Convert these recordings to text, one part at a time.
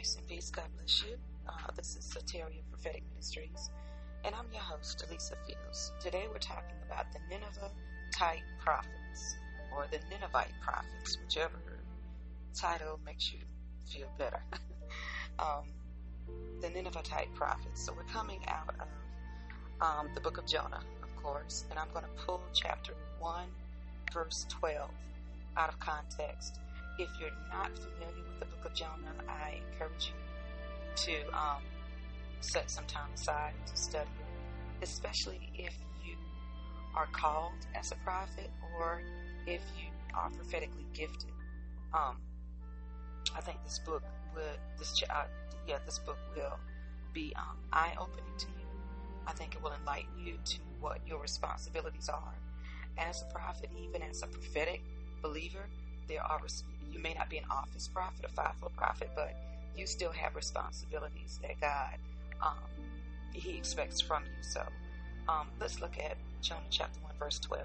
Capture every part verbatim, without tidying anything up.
Grace and peace, God bless you. Uh, this is Soteria Prophetic Ministries, and I'm your host, Elisa Fields. Today we're talking about the Nineveh-type prophets, or the Ninevite prophets, whichever title makes you feel better. um, the Nineveh-type prophets. So we're coming out of um, the book of Jonah, of course, and I'm going to pull chapter one, verse twelve out of context. If you're not familiar with the book of Jonah, I encourage you to um, set some time aside to study it, especially if you are called as a prophet or if you are prophetically gifted. Um, I think this book would, this uh, yeah, this book will be um, eye-opening to you. I think it will enlighten you to what your responsibilities are as a prophet, even as a prophetic believer. There are, you may not be an office prophet, a fivefold prophet, but you still have responsibilities that God, um, He expects from you. So, um, let's look at Jonah chapter one, verse twelve.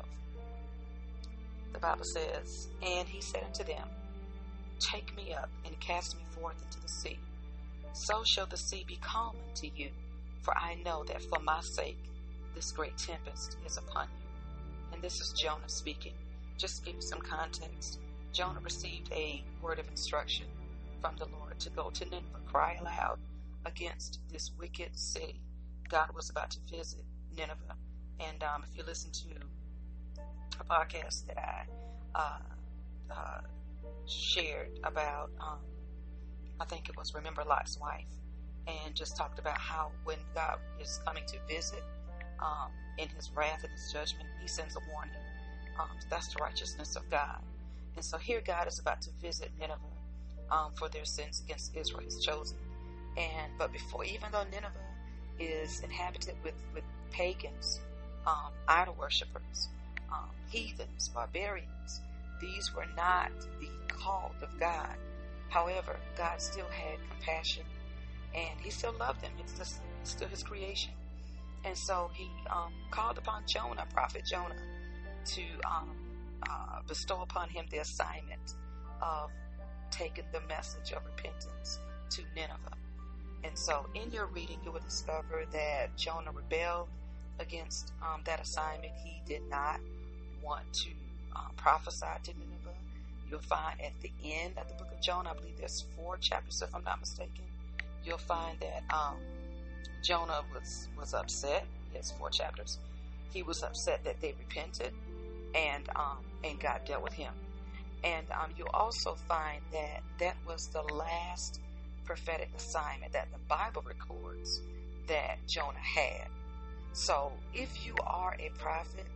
The Bible says, "And he said unto them, Take me up and cast me forth into the sea. So shall the sea be calm unto you, for I know that for my sake this great tempest is upon you." And this is Jonah speaking. Just to give you some context, Jonah received a word of instruction from the Lord to go to Nineveh, cry aloud against this wicked city. God was about to visit Nineveh. And um, if you listen to a podcast that I uh, uh, shared about, um, I think it was Remember Lot's Wife, and just talked about how when God is coming to visit um, in his wrath and his judgment, he sends a warning. Um, that's the righteousness of God. And so here God is about to visit Nineveh um, for their sins against Israel, his chosen. And but before, even though Nineveh is inhabited with, with pagans, um, idol worshippers, um, heathens, barbarians, these were not the called of God. However, God still had compassion, and he still loved them. It's just it's still his creation. And so he um, called upon Jonah, prophet Jonah, to um, uh, bestow upon him the assignment of taking the message of repentance to Nineveh. And so in your reading, you will discover that Jonah rebelled against um, that assignment. He did not want to um, prophesy to Nineveh. You'll find at the end of the book of Jonah, I believe there's four chapters, if I'm not mistaken, you'll find that um, Jonah was, was upset. Yes, four chapters. He was upset that they repented, and um, and God dealt with him. And um, you'll also find that that was the last prophetic assignment that the Bible records that Jonah had. So if you are a prophet,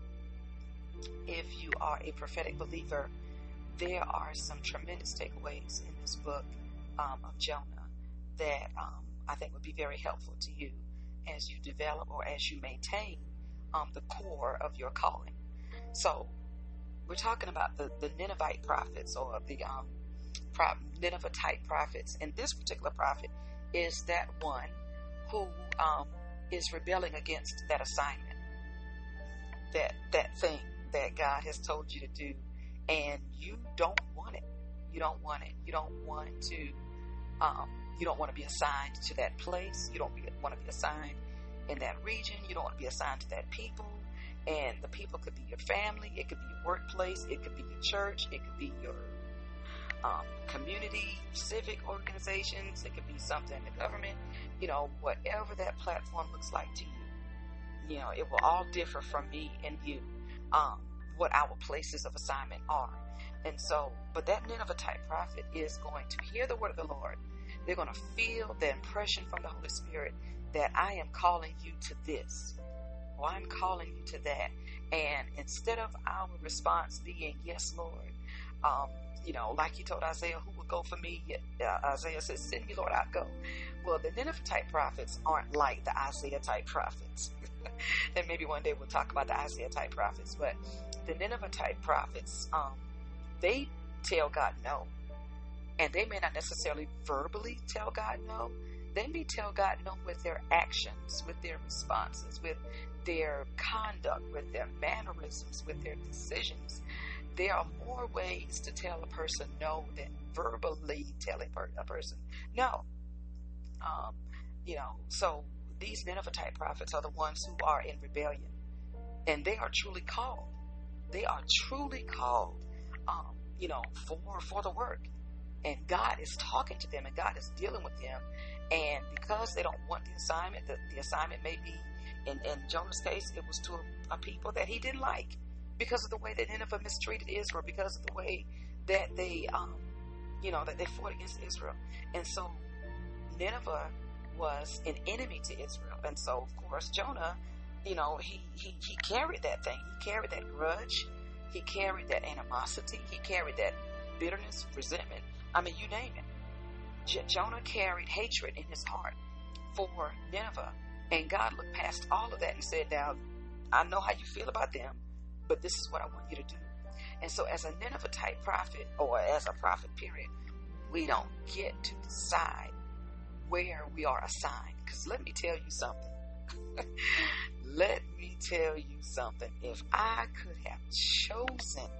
if you are a prophetic believer, there are some tremendous takeaways in this book um, of Jonah that um, I think would be very helpful to you as you develop or as you maintain um, the core of your calling. So we're talking about the, the Ninevite prophets, or the um, pro- Nineveh-type prophets. And this particular prophet is that one who um, is rebelling against that assignment, that that thing that God has told you to do, and you don't want it. You don't want it. You don't want to. Um, you don't want to be assigned to that place. You don't be, want to be assigned in that region. You don't want to be assigned to that people. And the people could be your family, it could be your workplace, it could be your church, it could be your um, community, civic organizations, it could be something in the government, you know, whatever that platform looks like to you. You know, it will all differ from me and you, um, what our places of assignment are. And so, but that Nineveh type prophet is going to hear the word of the Lord. They're going to feel the impression from the Holy Spirit that I am calling you to this. Well, I'm calling you to that. And instead of our response being, yes, Lord, um, you know, like he told Isaiah, who will go for me? Uh, Isaiah says, send me, Lord, I'll go. Well, the Nineveh type prophets aren't like the Isaiah type prophets. And maybe one day we'll talk about the Isaiah type prophets. But the Nineveh type prophets, um, they tell God no. And they may not necessarily verbally tell God no. They may tell God no with their actions, with their responses, with their conduct, with their mannerisms, with their decisions. There are more ways to tell a person no than verbally tell a, per- a person no. Um, you know, so these Nineveh-type prophets are the ones who are in rebellion, and they are truly called. They are truly called, um, you know, for for the work. And God is talking to them, and God is dealing with them. And because they don't want the assignment, the, the assignment may be, in, in Jonah's case, it was to a, a people that he didn't like because of the way that Nineveh mistreated Israel, because of the way that they, um, you know, that they fought against Israel. And so Nineveh was an enemy to Israel. And so, of course, Jonah, you know, he, he, he carried that thing. He carried that grudge. He carried that animosity. He carried that bitterness, resentment. I mean, you name it. J- Jonah carried hatred in his heart for Nineveh. And God looked past all of that and said, now, I know how you feel about them, but this is what I want you to do. And so as a Nineveh-type prophet, or as a prophet, period, we don't get to decide where we are assigned. Because let me tell you something. Let me tell you something. If I could have chosen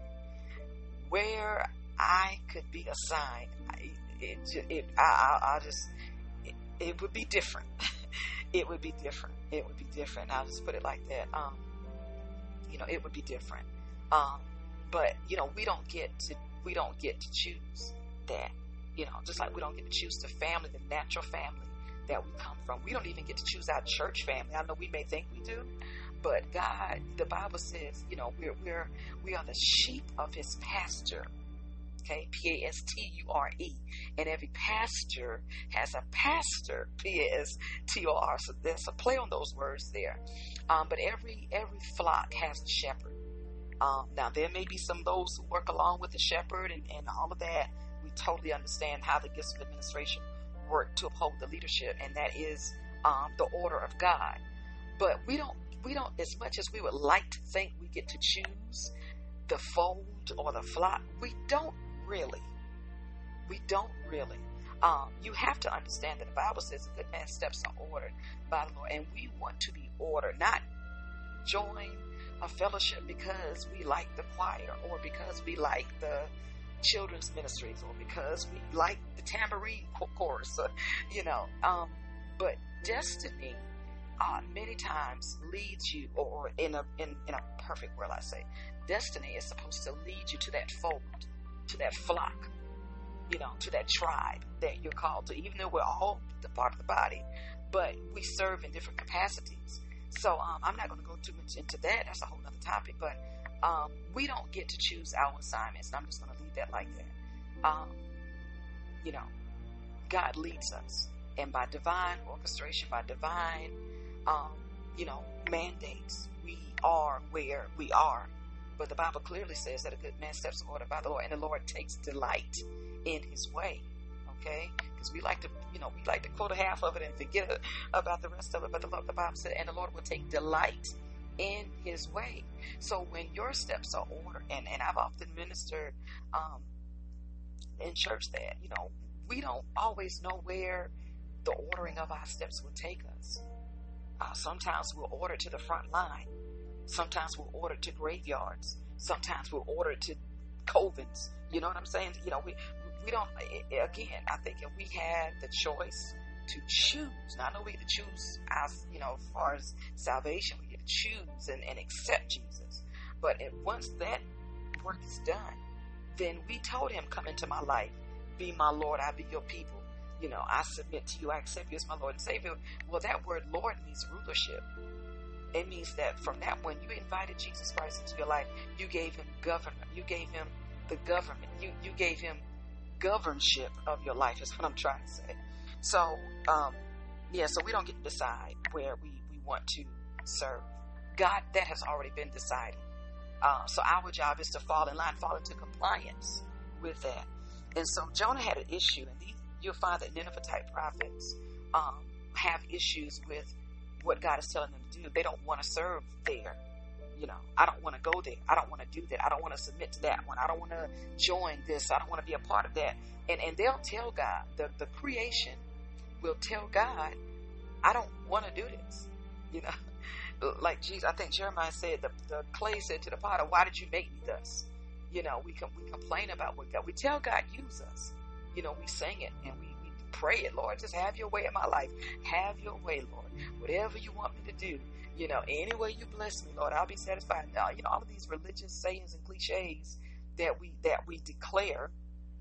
where I could be assigned, it, it, it I, I, I just, it, it would be different. It would be different. It would be different. I'll just put it like that. Um, you know, it would be different. Um, but you know, we don't get to, we don't get to choose that. You know, just like we don't get to choose the family, the natural family that we come from. We don't even get to choose our church family. I know we may think we do, but God, the Bible says, you know, we're we're we are the sheep of His pasture. Okay, P A S T U R E, and every pasture has a pastor, P A S T O R. So there's a play on those words there. Um, but every every flock has a shepherd. Um, now there may be some of those who work along with the shepherd and, and all of that. We totally understand how the gifts of administration work to uphold the leadership, and that is um, the order of God. But we don't we don't as much as we would like to think we get to choose the fold or the flock. We don't really. We don't really. Um, you have to understand that the Bible says a good man's steps are ordered by the Lord, and we want to be ordered, not join a fellowship because we like the choir, or because we like the children's ministries, or because we like the tambourine chorus, or, you know. Um, but destiny uh, many times leads you, or in a in, in a perfect world, I say, destiny is supposed to lead you to that fold, to that flock, you know, to that tribe that you're called to, even though we're all the part of the body, but we serve in different capacities. So um, I'm not going to go too much into that. That's a whole other topic. But um, we don't get to choose our assignments. And I'm just going to leave that like that. Um, you know, God leads us. And by divine orchestration, by divine, um, you know, mandates, we are where we are. But the Bible clearly says that a good man's steps are ordered by the Lord, and the Lord takes delight in His way. Okay? Because we like to, you know, we like to quote a half of it and forget about the rest of it. But the, the Bible said, and the Lord will take delight in His way. So when your steps are ordered, and, and I've often ministered um, in church that, you know, we don't always know where the ordering of our steps will take us. Uh, sometimes we're ordered to the front line. Sometimes we're ordered to graveyards. Sometimes we're ordered to covens. You know what I'm saying? You know, we we don't, again, I think if we had the choice to choose, now I know we get to choose, as, you know, as far as salvation, we get to choose and, and accept Jesus. But if, once that work is done, then we told Him, come into my life, be my Lord, I be your people. You know, I submit to you, I accept you as my Lord and Savior. Well, that word Lord means rulership. It means that from that, when you invited Jesus Christ into your life, you gave Him government. You gave Him the government. You you gave Him governship of your life, is what I'm trying to say. So, um, yeah, so we don't get to decide where we, we want to serve. God, that has already been decided. Uh, so our job is to fall in line, fall into compliance with that. And so Jonah had an issue, and these, you'll find that Nineveh-type prophets um, have issues with what God is telling them to do. They don't want to serve there. You know, I don't want to go there. I don't want to do that. I don't want to submit to that one. I don't want to join this. I don't want to be a part of that. And and they'll tell God, the, the creation will tell God, I don't want to do this. You know, like Jesus, I think Jeremiah said, the, the clay said to the potter, why did you make me thus? You know, we com- we complain about what God, we tell God, use us. You know, we sing it and we, we, pray it, Lord. Just have your way in my life. Have your way, Lord. Whatever you want me to do, you know, any way you bless me, Lord, I'll be satisfied. Now, you know, all of these religious sayings and cliches that we that we declare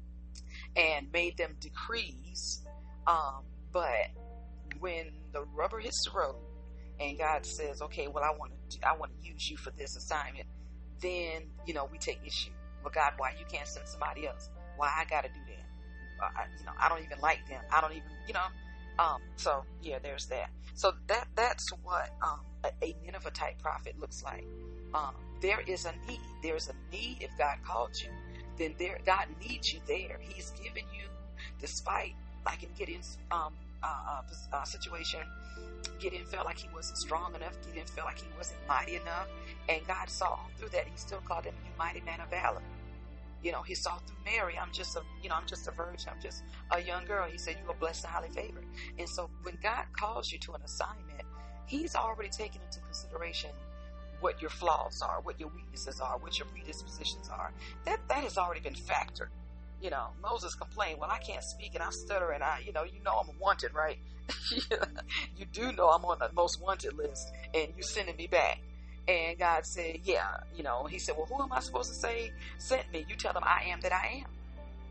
and made them decrees. Um, but when the rubber hits the road and God says, okay, well, I want to I want to use you for this assignment, then, you know, we take issue. Well, God, why you can't send somebody else? Why I got to do that? Uh, I, you know, I don't even like them. I don't even, you know. Um, so yeah, there's that. So that that's what um, a, a Nineveh type prophet looks like. Um, there is a need. There's a need. If God called you, then there God needs you there. He's given you, despite like in Gideon's um, uh, uh, situation, Gideon felt like he wasn't strong enough. Gideon felt like he wasn't mighty enough, and God saw through that. He still called him, "You mighty man of valor." You know, he saw through Mary. I'm just a, you know, I'm just a virgin. I'm just a young girl. He said, "You are blessed and highly favored." And so, when God calls you to an assignment, He's already taken into consideration what your flaws are, what your weaknesses are, what your predispositions are. That that has already been factored. You know, Moses complained, "Well, I can't speak and I stutter, and I, you know, you know, I'm wanted, right? You do know I'm on the most wanted list, and you're sending me back." And God said, yeah, you know, he said, well, who am I supposed to say sent me? You tell them I am that I am.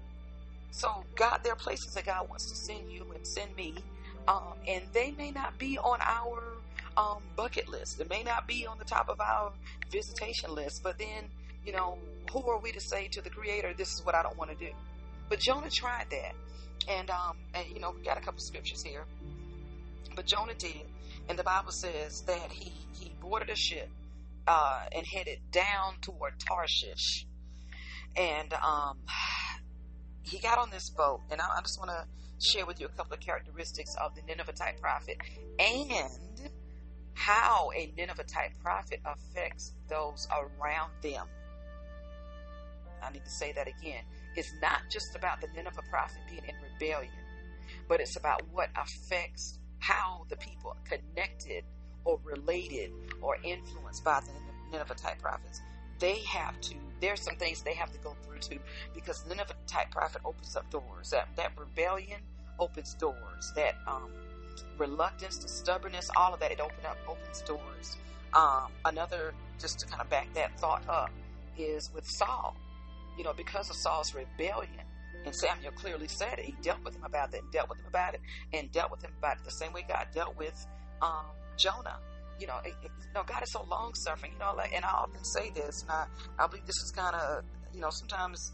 So God, there are places that God wants to send you and send me. Um, and they may not be on our um, bucket list. It may not be on the top of our visitation list. But then, you know, who are we to say to the Creator, this is what I don't want to do? But Jonah tried that. And, um, and you know, we got a couple scriptures here. But Jonah did. And the Bible says that he, he boarded a ship. Uh, and headed down toward Tarshish. And um, he got on this boat. And I, I just want to share with you a couple of characteristics of the Nineveh type prophet and how a Nineveh type prophet affects those around them. I need to say that again. It's not just about the Nineveh prophet being in rebellion, but it's about what affects how the people connected or related or influenced by the Nineveh type prophets. They have to, there's some things they have to go through too, because the Nineveh type prophet opens up doors. That that rebellion opens doors. That um, reluctance to stubbornness, all of that, it open up, opens doors. Um, another, just to kind of back that thought up, is with Saul. You know, because of Saul's rebellion, and Samuel clearly said it, he dealt with him about that, and dealt with him about it, and dealt with him about it the same way God dealt with um, Jonah. You know, it, it, you know, God is so long suffering. You know, like, and I often say this, and I, I believe this is kind of, you know, sometimes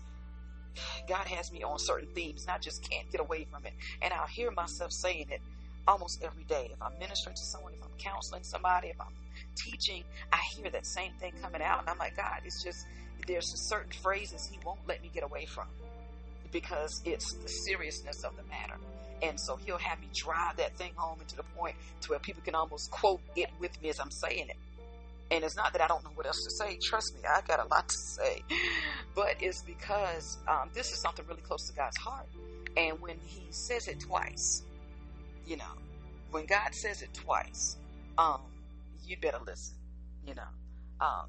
God has me on certain themes, and I just can't get away from it. And I'll hear myself saying it almost every day. If I'm ministering to someone, if I'm counseling somebody, if I'm teaching, I hear that same thing coming out, and I'm like, God, it's just there's certain phrases He won't let me get away from because it's the seriousness of the matter. And so He'll have me drive that thing home into the point to where people can almost quote it with me as I'm saying it. And it's not that I don't know what else to say. Trust me, I got a lot to say. But it's because um, this is something really close to God's heart. And when He says it twice, you know, when God says it twice, um, you better listen, you know. Um,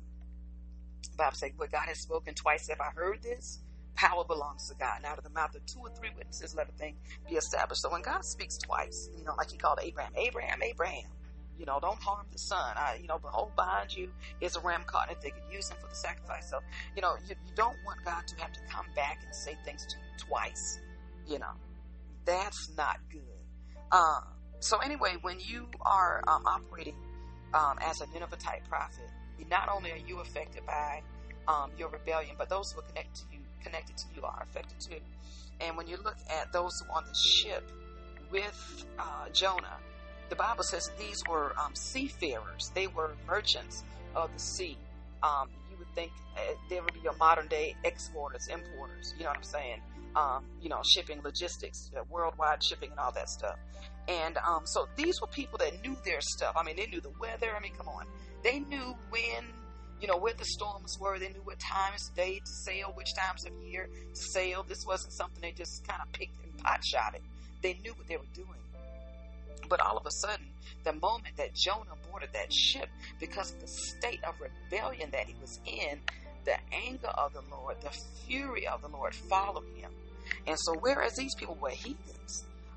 the Bible says, "What God has spoken twice have I heard this." Power belongs to God. And out of the mouth of two or three witnesses, let a thing be established. So when God speaks twice, you know, like He called Abraham, Abraham, Abraham, you know, don't harm the son. I, you know, behold, behind you is a ram caught in a thicket. Use him for the sacrifice. So, you know, you, you don't want God to have to come back and say things to you twice. You know, that's not good. Uh, so anyway, when you are um, operating um, as a Nineveh type prophet, not only are you affected by um, your rebellion, but those who are connected to you connected to you are affected too. And when you look at those who were on the ship with uh, Jonah, the Bible says these were um, seafarers. They were merchants of the sea. Um, you would think uh, there would be your modern day exporters, importers. You know what I'm saying? Um, you know, shipping, logistics, uh, worldwide shipping, and all that stuff. And um, so these were people that knew their stuff. I mean, they knew the weather. I mean, come on, they knew when. You know, where the storms were. They knew what times of day to sail, which times of year to sail. This wasn't something they just kind of picked and pot shot it. They knew what they were doing. But all of a sudden, the moment that Jonah boarded that ship, because of the state of rebellion that he was in, the anger of the Lord, the fury of the Lord followed him. And so whereas these people were heathens,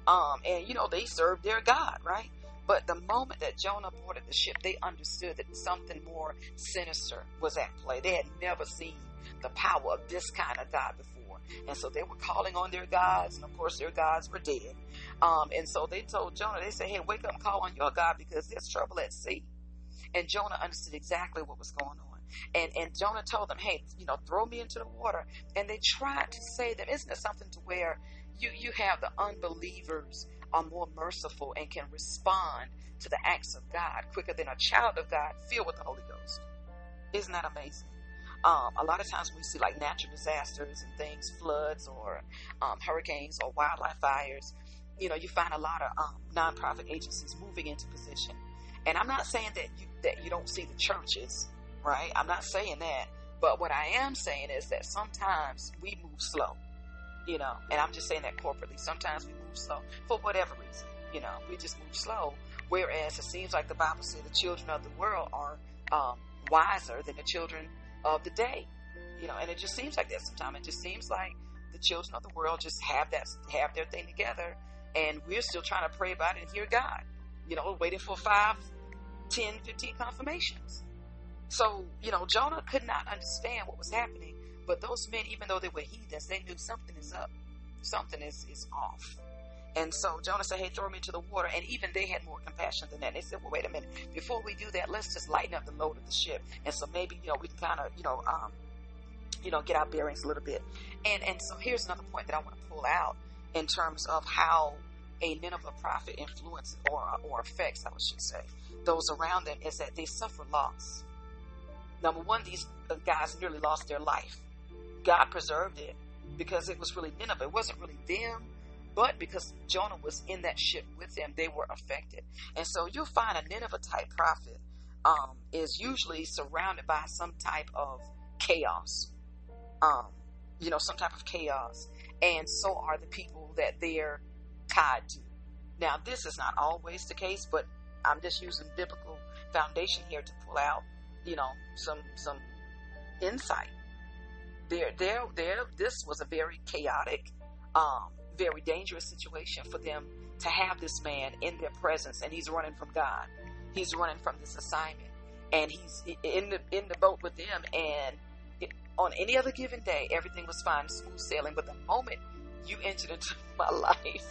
Um, and, you know, they served their God, right? But the moment that Jonah boarded the ship, they understood that something more sinister was at play. They had never seen the power of this kind of God before. And so they were calling on their gods, and of course their gods were dead. Um, and so they told Jonah, they said, hey, wake up and call on your God because there's trouble at sea. And Jonah understood exactly what was going on. And and Jonah told them, hey, you know, throw me into the water. And they tried to say that, isn't it something to where you, you have the unbelievers are more merciful and can respond to the acts of God quicker than a child of God filled with the Holy Ghost. Isn't that amazing? Um, a lot of times we see like natural disasters and things, floods or um, hurricanes or wildlife fires, you know, you find a lot of um, nonprofit agencies moving into position. And I'm not saying that you, that you don't see the churches, right? I'm not saying that. But what I am saying is that sometimes we move slow, you know, and I'm just saying that corporately. Sometimes we move slow for whatever reason, you know, we just move slow. Whereas it seems like the Bible says the children of the world are um, wiser than the children of the day, you know, and it just seems like that sometimes. It just seems like the children of the world just have that, have their thing together, and we're still trying to pray about it and hear God, you know, waiting for five, ten, fifteen confirmations. So, you know, Jonah could not understand what was happening, but those men, even though they were heathens, they knew something is up, something is, is off. And so Jonah said, hey, throw me into the water. And even they had more compassion than that. They said, well, wait a minute. Before we do that, let's just lighten up the load of the ship. And so maybe, you know, we can kind of, you know, um, you know, get our bearings a little bit. And and so here's another point that I want to pull out in terms of how a Nineveh prophet influences or, or affects, I should say, those around them, is that they suffer loss. Number one, these guys nearly lost their life. God preserved it because it was really Nineveh. It wasn't really them. But because Jonah was in that ship with them, they were affected. And so you'll find a Nineveh-type prophet um, is usually surrounded by some type of chaos. Um, you know, some type of chaos. And so are the people that they're tied to. Now, this is not always the case, but I'm just using biblical foundation here to pull out, you know, some some insight. There, there, there. This was a very chaotic um very dangerous situation for them to have this man in their presence, and he's running from God. He's running from this assignment, and he's in the in the boat with them. And it, on any other given day, everything was fine, smooth sailing. But the moment you entered into my life,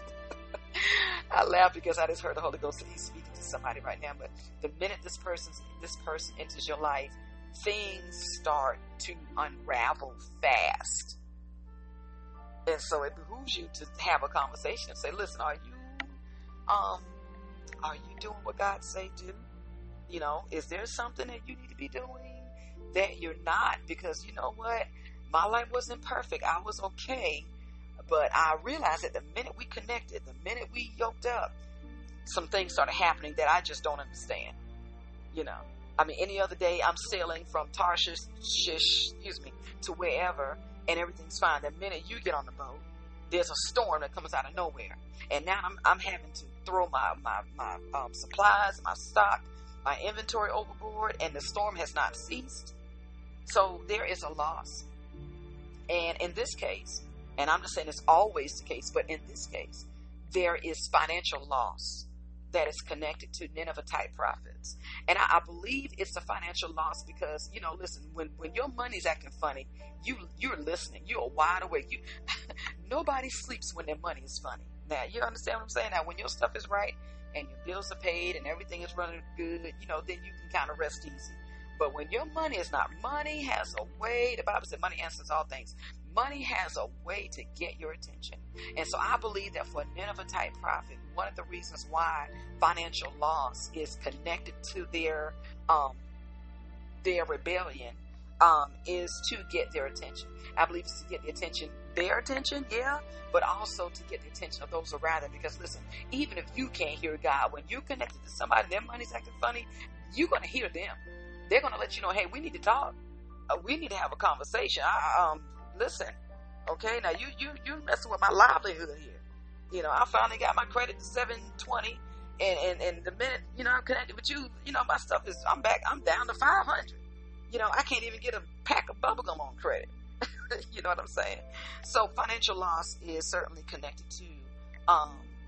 I laugh because I just heard the Holy Ghost. He's speaking to somebody right now. But the minute this person's this person enters your life, things start to unravel fast. And so it behooves you to have a conversation and say, listen, are you, um, are you doing what God say do? You know, is there something that you need to be doing that you're not? Because you know what? My life wasn't perfect. I was okay. But I realized that the minute we connected, the minute we yoked up, some things started happening that I just don't understand. You know, I mean, any other day I'm sailing from Tarshish, shish, excuse me, to wherever, and everything's fine. The minute you get on the boat, there's a storm that comes out of nowhere. And now I'm, I'm having to throw my, my, my um, supplies, my stock, my inventory overboard, and the storm has not ceased. So there is a loss. And in this case, and I'm not saying it's always the case, but in this case, there is financial loss that is connected to Nineveh-type prophets. And I, I believe it's a financial loss because, you know, listen, when, when your money's acting funny, you, you're listening. You're wide awake. You, nobody sleeps when their money is funny. Now, you understand what I'm saying? Now, when your stuff is right and your bills are paid and everything is running good, you know, then you can kind of rest easy. But when your money is not, money has a way, the Bible said money answers all things. Money has a way to get your attention. And so I believe that for a Nineveh-type prophet, one of the reasons why financial loss is connected to their um, their rebellion um, is to get their attention. I believe it's to get the attention, their attention, yeah, but also to get the attention of those around them. Because listen, even if you can't hear God, when you're connected to somebody, their money's acting funny, you're going to hear them. They're going to let you know, hey, we need to talk. Uh, we need to have a conversation. I, um, listen, okay, now you, you, you're messing with my livelihood here. You know, I finally got my credit to seven twenty, and, and, and the minute, you know, I'm connected with you, you know, my stuff is, I'm back, I'm down to five hundred. You know, I can't even get a pack of bubblegum on credit. You know what I'm saying? So financial loss is certainly connected to, um,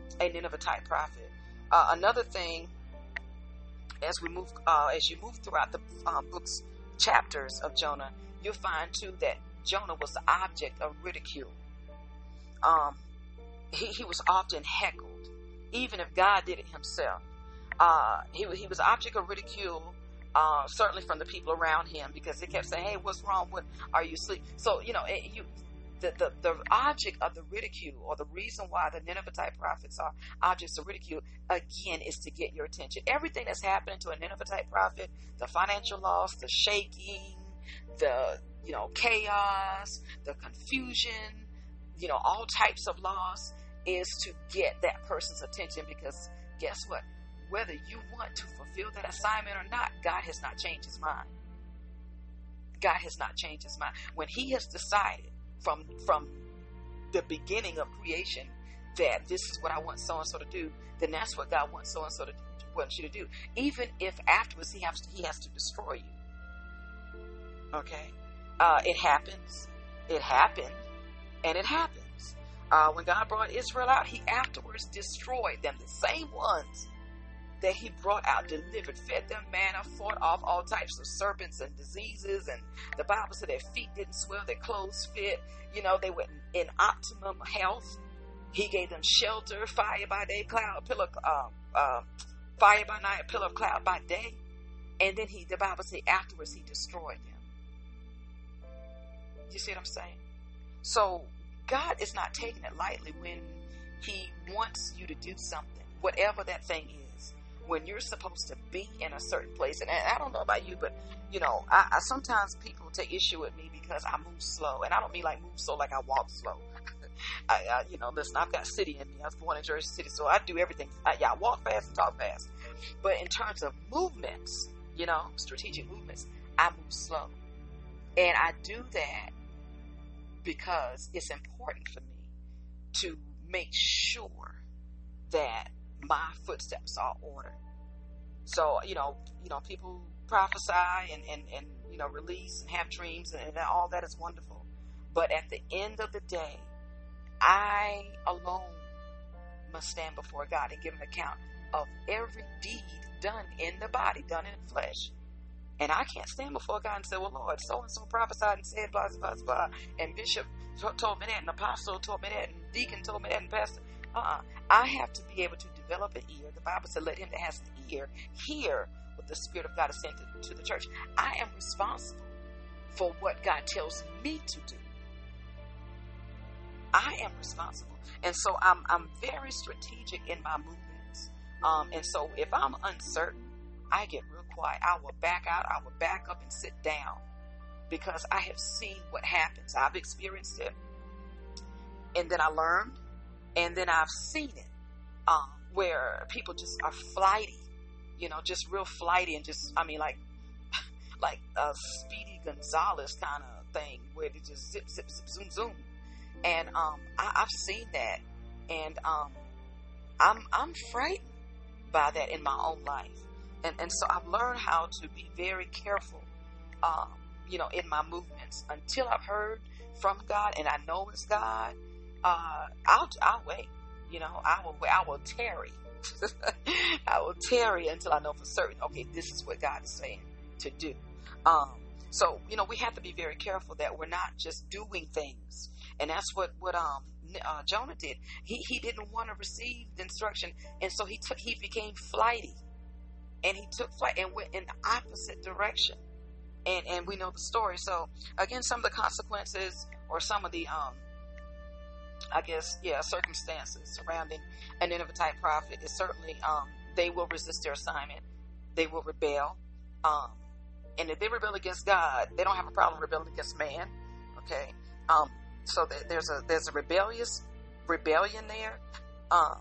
a Nineveh type prophet. Uh, another thing, as we move, uh, as you move throughout the um, books, chapters of Jonah, you'll find too that Jonah was the object of ridicule. Um, he, he was often heckled, even if God did it himself. Uh, he, he was object of ridicule, uh, certainly from the people around him, because they kept saying, "Hey, what's wrong? What are you asleep?" So, you know, it, you, the, the, the object of the ridicule, or the reason why the Nineveh type prophets are objects of ridicule, again, is to get your attention. Everything that's happening to a Nineveh type prophet, the financial loss, the shaking, the, you know, chaos, the confusion, you know, all types of loss, is to get that person's attention, because guess what? Whether you want to fulfill that assignment or not, God has not changed his mind. God has not changed his mind. When he has decided from, from the beginning of creation that this is what I want so-and-so to do, then that's what God wants so-and-so to wants you to do. Even if afterwards he has to, he has to destroy you. Okay? Uh, it happens. It happened. And it happens. Uh, when God brought Israel out, he afterwards destroyed them. The same ones that he brought out, delivered, fed them manna, fought off all types of serpents and diseases. And the Bible said their feet didn't swell, their clothes fit. You know, they were in optimum health. He gave them shelter, fire by day, cloud, pillar, uh, uh, fire by night, pillar of cloud by day. And then he, the Bible said afterwards he destroyed them. You see what I'm saying? So God is not taking it lightly when he wants you to do something, whatever that thing is. When you're supposed to be in a certain place. And I don't know about you, but, you know, I, I sometimes people take issue with me because I move slow. And I don't mean like move slow like I walk slow. I, I, you know, listen, I've got city in me. I was born in Jersey City, so I do everything. I, yeah, I walk fast and talk fast. But in terms of movements, you know, strategic movements, I move slow. And I do that because it's important for me to make sure that my footsteps are ordered. So, you know, you know, people prophesy and, and, and you know, release and have dreams, and, and all that is wonderful. But at the end of the day, I alone must stand before God and give an account of every deed done in the body, done in the flesh. And I can't stand before God and say, "Well, Lord, so-and-so prophesied and said blah, blah, blah, blah, and bishop told me that, and apostle told me that, and deacon told me that, and pastor." Uh-uh. I have to be able to develop an ear. The Bible said, "Let him that has an ear hear what the Spirit of God is sent to, to the church." I am responsible for what God tells me to do. I am responsible. And so I'm I'm very strategic in my movements. Um, and so if I'm uncertain, I get real quiet. I will back out. I will back up and sit down, because I have seen what happens. I've experienced it. And then I learned. And then I've seen it, um, where people just are flighty, you know, just real flighty, and just, I mean, like, like a Speedy Gonzalez kind of thing, where they just zip, zip, zip, zoom, zoom. And um, I, I've seen that, and um, I'm I'm frightened by that in my own life, and and so I've learned how to be very careful, um, you know, in my movements until I've heard from God and I know it's God. Uh, I'll, I'll wait, you know, I will, I will tarry. I will tarry until I know for certain, okay, this is what God is saying to do. Um, so, you know, we have to be very careful that we're not just doing things. And that's what, what, um, uh, Jonah did. He, he didn't want to receive the instruction. And so he took, he became flighty, and he took flight and went in the opposite direction. And, and we know the story. So again, some of the consequences, or some of the, um, I guess, yeah, circumstances surrounding a Nineveh type prophet is certainly, um, they will resist their assignment. They will rebel. Um, and if they rebel against God, they don't have a problem rebelling against man. Okay. Um, so there's a, there's a rebellious rebellion there. Um,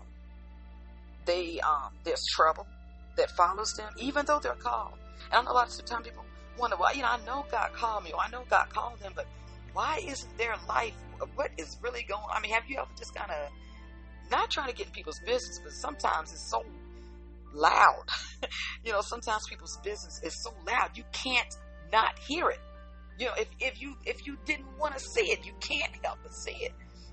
they, um, there's trouble that follows them, even though they're called. And I know a lot of times people wonder, well, you know, I know God called me, or I know God called them, but why isn't their life, what is really going on? I mean, have you ever just kind of, not trying to get in people's business, but sometimes it's so loud. You know, sometimes people's business is so loud, you can't not hear it. You know, if, if you if you didn't want to see it, you can't help but see it.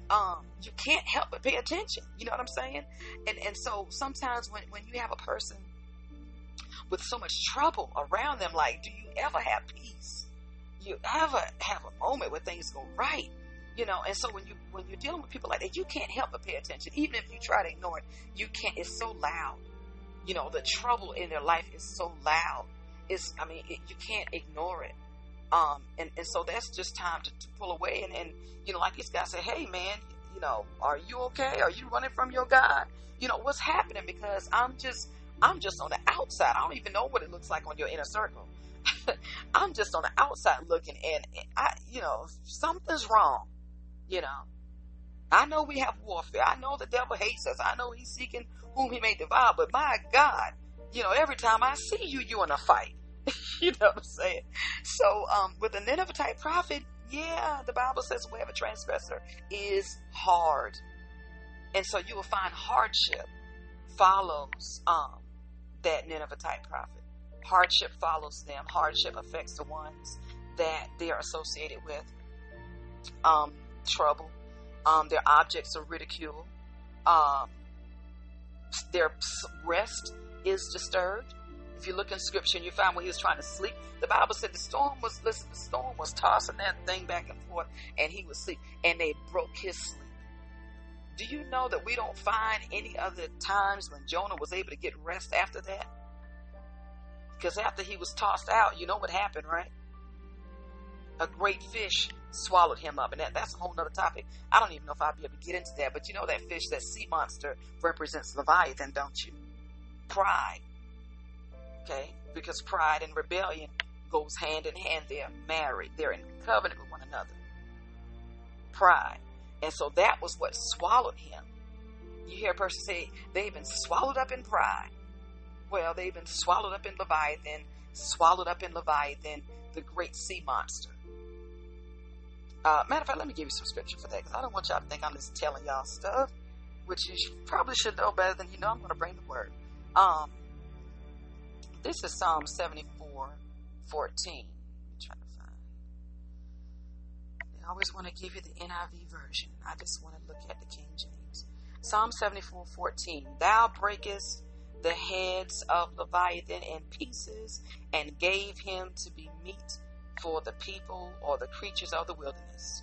um, you can't help but pay attention. You know what I'm saying? And and so sometimes when, when you have a person with so much trouble around them, like, do you ever have peace? You ever have a moment where things go right? You know, and so when you when you're dealing with people like that, you can't help but pay attention. Even if you try to ignore it, you can't. It's so loud. You know, the trouble in their life is so loud. It's, I mean, it, you can't ignore it. Um, and, and so that's just time to, to pull away. And, and, you know, like this guy said, hey, man, you know, are you okay? Are you running from your God? You know, what's happening? Because I'm just, I'm just on the outside. I don't even know what it looks like on your inner circle. I'm just on the outside looking, and I, you know, something's wrong. You know, I know we have warfare. I know the devil hates us. I know he's seeking whom he may devour, but my God, you know, every time I see you, you're in a fight. You know what I'm saying? So, um, with a Nineveh type prophet, yeah, the Bible says the way of a transgressor is hard. And so you will find hardship follows, um, that Nineveh type prophet. Hardship follows them. Hardship affects the ones that they are associated with. Um, trouble. Um, their objects are ridicule. Um, their rest is disturbed. If you look in scripture and you find when he was trying to sleep, the Bible said the storm was, listen, the storm was tossing that thing back and forth, and he was asleep, and they broke his sleep. Do you know that we don't find any other times when Jonah was able to get rest after that? Because after he was tossed out, you know what happened, right? A great fish swallowed him up. And that, that's a whole nother topic. I don't even know if I'll be able to get into that. But you know that fish, that sea monster, represents Leviathan, don't you? Pride. Okay? Because pride and rebellion goes hand in hand. They're married. They're in covenant with one another. Pride. And so that was what swallowed him. You hear a person say, they've been swallowed up in pride. Well, they've been swallowed up in Leviathan, swallowed up in Leviathan, the great sea monster. Uh, matter of fact, let me give you some scripture for that, because I don't want y'all to think I'm just telling y'all stuff, which you probably should know better than you know. I'm going to bring the word. Um, this is Psalm seventy-four fourteen. Let me try to find it. I always want to give you the N I V version. I just want to look at the King James. Psalm seventy-four fourteen. Thou breakest the heads of Leviathan in pieces, and gave him to be meat for the people or the creatures of the wilderness.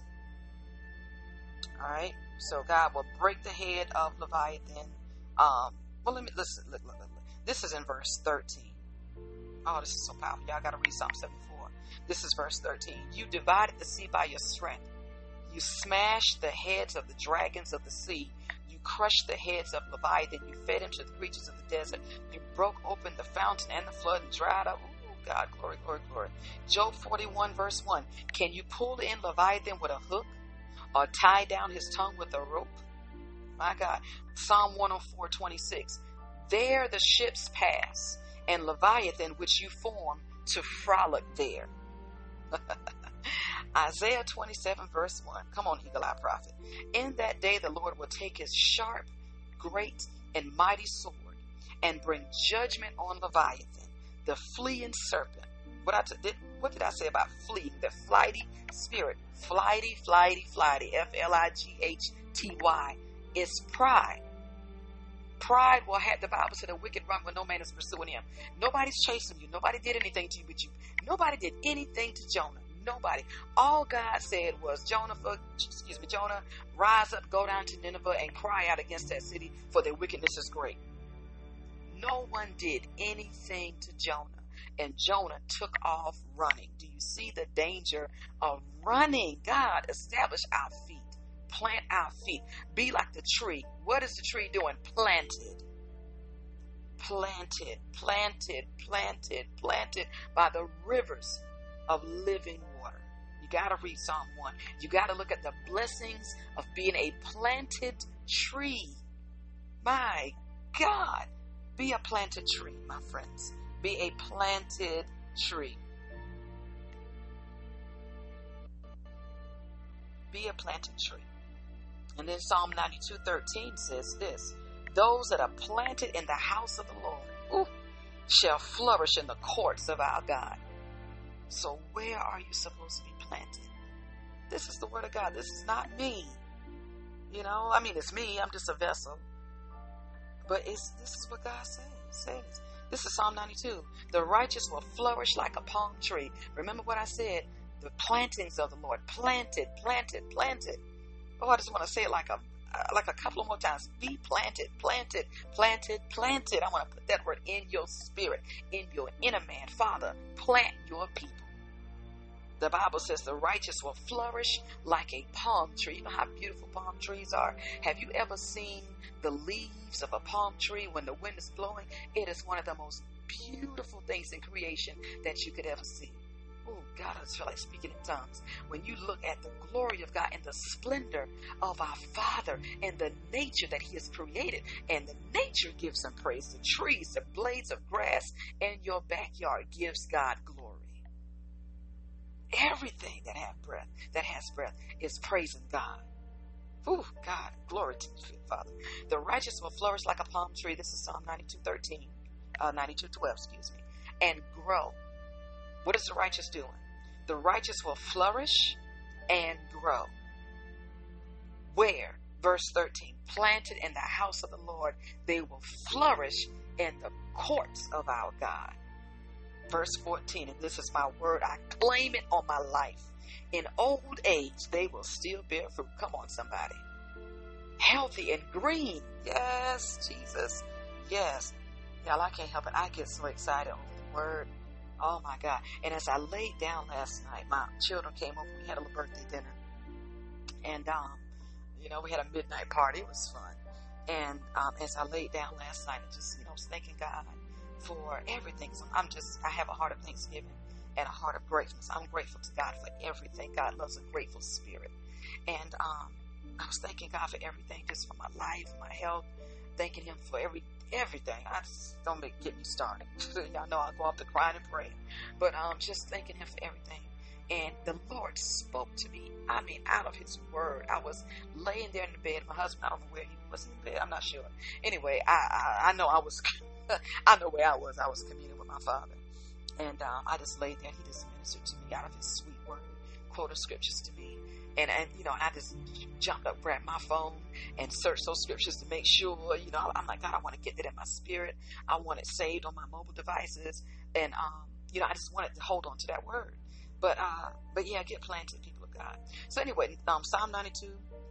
Alright, so God will break the head of Leviathan. Um, well, let me listen. Look, look, look, look. This is in verse thirteen. Oh, this is so powerful. Y'all got to read Psalm seventy-four. This is verse thirteen. You divided the sea by your strength. You smashed the heads of the dragons of the sea. You crushed the heads of Leviathan. You fed him to the creatures of the desert. You broke open the fountain and the flood and dried up. Ooh, God, glory, glory, glory. Job forty-one, verse one. Can you pull in Leviathan with a hook, or tie down his tongue with a rope? My God. Psalm one oh four, twenty-six. There the ships pass, and Leviathan which you form to frolic there. Isaiah twenty-seven, verse one. Come on, Eagle Eye Prophet. In that day the Lord will take his sharp, great, and mighty sword, and bring judgment on Leviathan, the fleeing serpent. What, I t- did, what did I say about fleeing? The flighty spirit. Flighty, flighty, flighty. F L I G H T Y. It's pride. Pride will have, the Bible said, a wicked run when no man is pursuing him. Nobody's chasing you. Nobody did anything to you but you. Nobody did anything to Jonah. Nobody. All God said was, Jonah, for, excuse me, Jonah, rise up, go down to Nineveh, and cry out against that city, for their wickedness is great. No one did anything to Jonah, and Jonah took off running. Do you see the danger of running? God, establish our feet. Plant our feet. Be like the tree. What is the tree doing? Planted. Planted, planted, planted, planted by the rivers of living water. You got to read Psalm one. You got to look at the blessings of being a planted tree. My God. Be a planted tree, my friends. Be a planted tree. Be a planted tree. And then Psalm ninety-two thirteen says this. Those that are planted in the house of the Lord ooh, shall flourish in the courts of our God. So where are you supposed to be planted? This is the word of God. This is not me. You know, I mean, it's me. I'm just a vessel. But it's this is what God says. says. This is Psalm ninety-two. The righteous will flourish like a palm tree. Remember what I said? The plantings of the Lord. Planted, planted, planted. Oh, I just want to say it like a like a couple more times. Be planted, planted, planted, planted. I want to put that word in your spirit, in your inner man. Father, plant your people. The Bible says the righteous will flourish like a palm tree. You know how beautiful palm trees are? Have you ever seen the leaves of a palm tree when the wind is blowing? It is one of the most beautiful things in creation that you could ever see. Oh, God, I just feel like speaking in tongues. When you look at the glory of God and the splendor of our Father and the nature that He has created, and the nature gives Him praise. The trees, the blades of grass in your backyard gives God glory. Everything that have breath, that has breath, is praising God. Oh, God, glory to you, Father. The righteous will flourish like a palm tree. This is Psalm ninety-two thirteen, uh, ninety-two twelve, excuse me, and grow. What is the righteous doing? The righteous will flourish and grow. Where? Verse thirteen, planted in the house of the Lord, they will flourish in the courts of our God. Verse fourteen, and this is my word, I claim it on my life. In old age, they will still bear fruit. Come on, somebody. Healthy and green. Yes, Jesus. Yes. Y'all, I can't help it. I get so excited over the word. Oh, my God. And as I laid down last night, my children came over. We had a little birthday dinner. And, um, you know, we had a midnight party. It was fun. And um, as I laid down last night, I just, you know, was thanking God for everything. So I'm just, I have a heart of thanksgiving and a heart of gratefulness. I'm grateful to God for everything. God loves a grateful spirit. And um, I was thanking God for everything, just for my life, my health, thanking Him for every everything. I just don't make, get me started. Y'all know I'll go off to crying and praying. But um, just thanking Him for everything. And the Lord spoke to me, I mean, out of His word. I was laying there in the bed. My husband, I don't know where he was in the bed. I'm not sure. Anyway, I, I, I know I was, I know where I was. I was communing with my Father. And um, I just laid there and He just ministered to me out of His sweet word, quoted scriptures to me. And, and you know, I just jumped up, grabbed my phone, and searched those scriptures to make sure, you know, I'm like, God, I want to get that in my spirit. I want it saved on my mobile devices. And, um, you know, I just wanted to hold on to that word. But, uh, but yeah, get planted, people of God. So anyway, um, Psalm ninety-two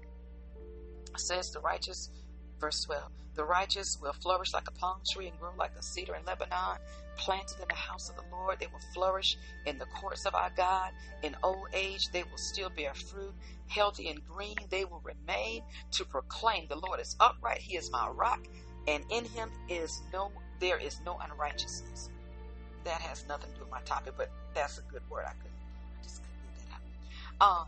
says the righteous, verse twelve, the righteous will flourish like a palm tree and grow like a cedar in Lebanon, planted in the house of the Lord. They will flourish in the courts of our God. In old age, they will still bear fruit. Healthy and green, they will remain to proclaim the Lord is upright. He is my rock, and in Him is no, there is no unrighteousness. That has nothing to do with my topic, but that's a good word. I couldn't, I just couldn't leave that out. Um,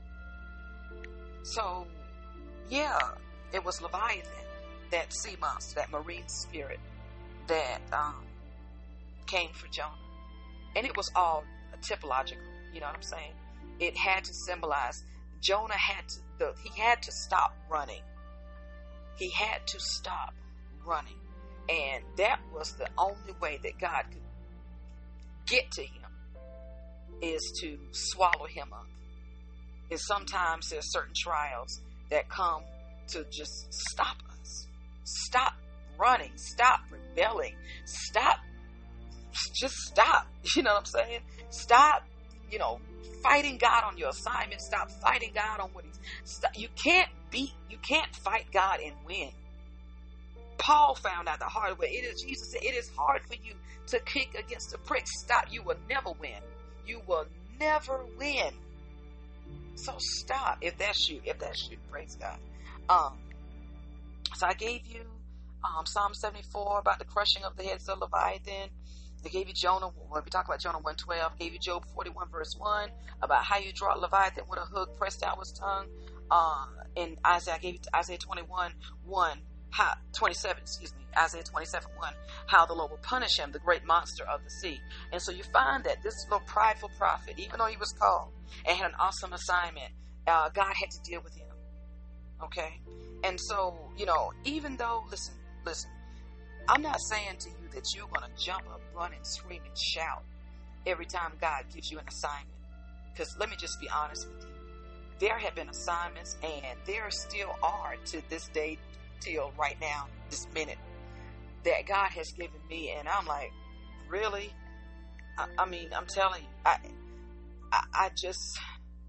so yeah, it was Leviathan, that sea monster, that marine spirit that, um, came for Jonah. And it was all typological, you know what I'm saying? It had to symbolize Jonah had to, the, he had to stop running. He had to stop running. And that was the only way that God could get to him, is to swallow him up. And sometimes there's certain trials that come to just stop us. Stop running. Stop rebelling. Stop Just stop. You know what I'm saying? Stop, you know, fighting God on your assignment. Stop fighting God on what He's... Stop. You can't beat, you can't fight God and win. Paul found out the hard way. It is, Jesus said, it is hard for you to kick against the prick. Stop. You will never win. You will never win. So stop. If that's you, if that's you, praise God. Um, so I gave you um, Psalm seventy-four about the crushing of the heads of Leviathan. I gave you Jonah, when we talk about Jonah one twelve, gave you Job forty-one verse one, about how you draw Leviathan with a hook, pressed out his tongue. Uh, in Isaiah, I gave you Isaiah twenty-one one, how, twenty-seven, excuse me, Isaiah twenty-seven one, how the Lord will punish him, the great monster of the sea. And so you find that this little prideful prophet, even though he was called and had an awesome assignment, uh, God had to deal with him. Okay? And so, you know, even though, listen, listen, I'm not saying to you that you're going to jump up, run, and scream and shout every time God gives you an assignment. Because let me just be honest with you. there have been assignments, and there still are to this day, till right now, this minute, that God has given me. And I'm like, really? I, I mean, I'm telling you, I, I, I just,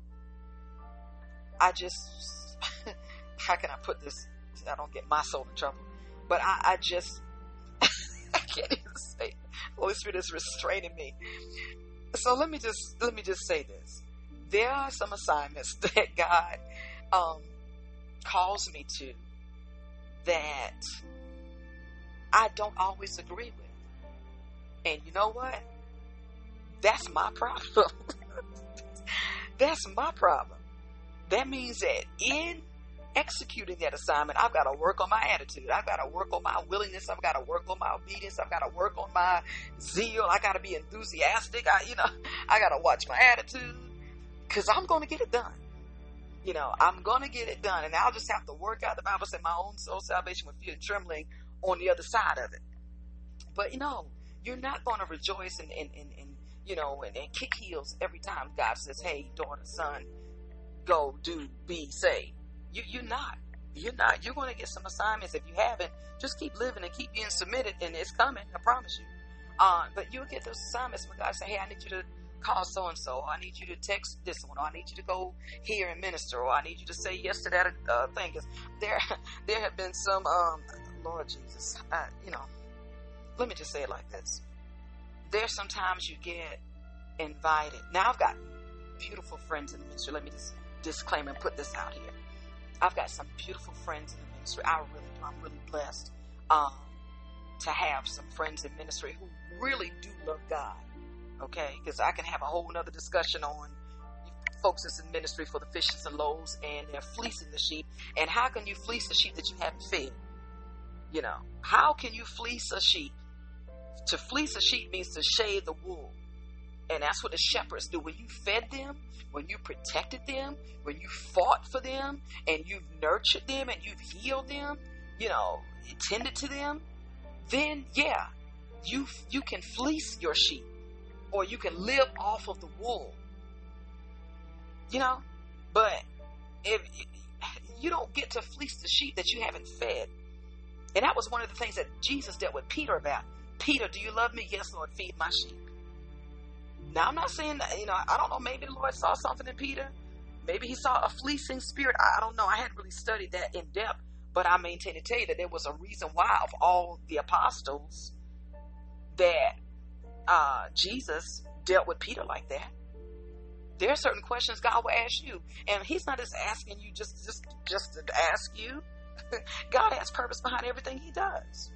I just, how can I put this? I don't get my soul in trouble, but I, I just, I can't even say it. Holy Spirit is restraining me. So let me just, let me just say this. There are some assignments that God um, calls me to that I don't always agree with. And you know what? That's my problem. That's my problem. That means that in executing that assignment, I've got to work on my attitude. I've got to work on my willingness. I've got to work on my obedience. I've got to work on my zeal. I got to be enthusiastic. I, you know, I got to watch my attitude, because I'm going to get it done. You know, I'm going to get it done. And I'll just have to work out, the Bible said, my own soul salvation with fear and trembling on the other side of it. But, you know, you're not going to rejoice and, and, and, and you know, and, and kick heels every time God says, hey, daughter, son, go, do, be, say. You, you're not. You're not. You're going to get some assignments. If you haven't, just keep living and keep being submitted, and it's coming. I promise you. Uh, but you'll get those assignments when God say, hey, I need you to call so-and-so, or I need you to text this one, or I need you to go here and minister, or I need you to say yes to that uh, thing. Because there, there have been some, um, Lord Jesus, uh, you know, let me just say it like this. There's sometimes you get invited. Now, I've got beautiful friends in the ministry. Let me just disclaim and put this out here. I've got some beautiful friends in the ministry. I really do. I'm really blessed um, to have some friends in ministry who really do love God. Okay, because I can have a whole nother discussion on folks that's in ministry for the fishes and loaves, and they're fleecing the sheep. And how can you fleece a sheep that you haven't fed? You know, how can you fleece a sheep? To fleece a sheep means to shave the wool. And that's what the shepherds do. When you fed them, when you protected them, when you fought for them, and you've nurtured them, and you've healed them, you know, tended to them, then yeah, you you can fleece your sheep. Or you can live off of the wool, you know, but if you don't get to fleece the sheep that you haven't fed. And that was one of the things that Jesus dealt with Peter about. Peter, do you love me? Yes, Lord, feed my sheep. Now, I'm not saying that, you know, I don't know, maybe the Lord saw something in Peter. Maybe he saw a fleecing spirit. I don't know. I hadn't really studied that in depth, but I maintain to tell you that there was a reason why of all the apostles that Uh, Jesus dealt with Peter like that. There are certain questions God will ask you, and He's not just asking you just just just to ask you. God has purpose behind everything He does.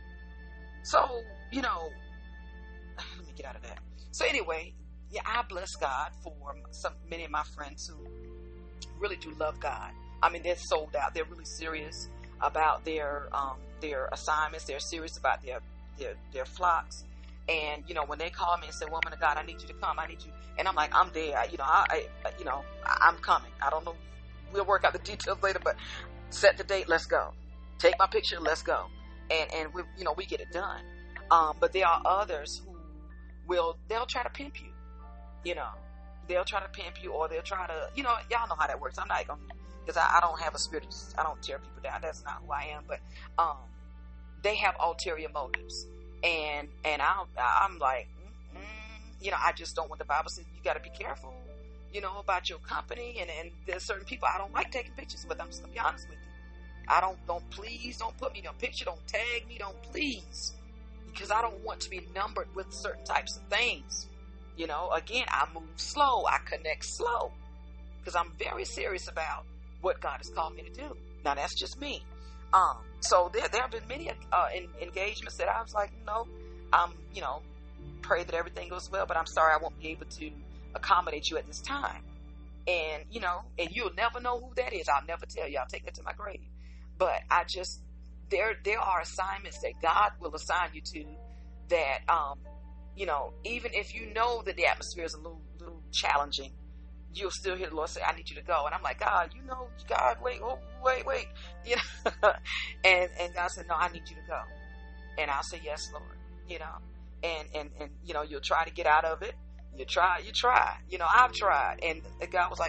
So, you know, let me get out of that. So anyway, yeah, I bless God for some many of my friends who really do love God. I mean, they're sold out. They're really serious about their um, their assignments. They're serious about their their their flocks. And, you know, when they call me and say, woman of God, I need you to come. I need you. And I'm like, I'm there. I, you know, I, I, you know, I'm coming. I don't know. We'll work out the details later, but set the date. Let's go. Take my picture. Let's go. And, and we, you know, we get it done. Um, but there are others who will, they'll try to pimp you, you know, they'll try to pimp you, or they'll try to, you know, y'all know how that works. I'm not going to, because I, I don't have a spirit of, I don't tear people down. That's not who I am. But, um, they have ulterior motives. And, and I'll, I'm like, mm, you know, I just don't want the Bible says you got to be careful, you know, about your company. And, and there's certain people I don't like taking pictures with. I'm just going to be honest with you. I don't, don't please, don't put me in a picture. Don't tag me. Don't please. Because I don't want to be numbered with certain types of things. You know, again, I move slow. I connect slow. Because I'm very serious about what God has called me to do. Now, that's just me. Um, so there, there have been many uh, in, engagements that I was like, no, um, you know, pray that everything goes well, but I'm sorry I won't be able to accommodate you at this time. And, you know, and you'll never know who that is. I'll never tell you. I'll take that to my grave. But I just, there, there are assignments that God will assign you to that, um, you know, even if you know that the atmosphere is a little, little challenging, you'll still hear the Lord say, I need you to go. And I'm like, God, you know, God, wait, oh, wait, wait. You know, and, and God said, no, I need you to go. And I'll say, yes, Lord, you know, and, and, and, you know, you'll try to get out of it. You try, you try, you know, I've tried. And God was like,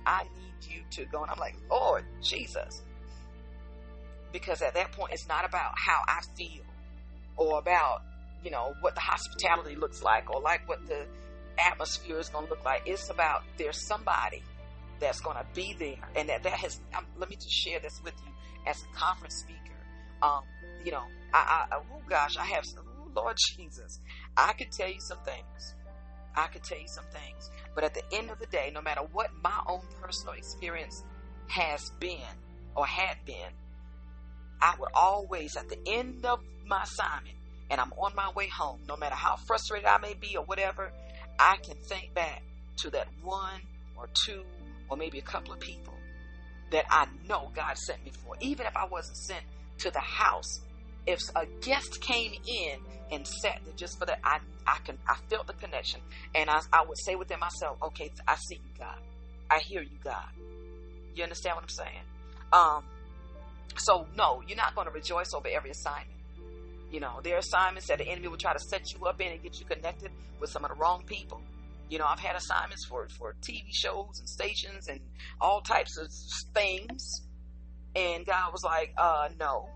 I need you to go. And I'm like, Lord Jesus. Because at that point, it's not about how I feel or about, you know, what the hospitality looks like or like what the atmosphere is going to look like. It's about there's somebody that's going to be there. And that, that has, um, let me just share this with you as a conference speaker. Um, you know, I, I, oh gosh, I have, oh Lord Jesus, I could tell you some things. I could tell you some things. But at the end of the day, no matter what my own personal experience has been or had been, I would always, at the end of my assignment, and I'm on my way home, no matter how frustrated I may be or whatever, I can think back to that one or two or maybe a couple of people that I know God sent me for. Even if I wasn't sent to the house, if a guest came in and sat there just for that, I I can I felt the connection, and I I would say within myself, okay, I see you, God. I hear you, God. You understand what I'm saying? Um. So no, you're not going to rejoice over every assignment. You know, there are assignments that the enemy will try to set you up in and get you connected with some of the wrong people. You know, I've had assignments for, for T V shows and stations and all types of things. And God was like, uh, no,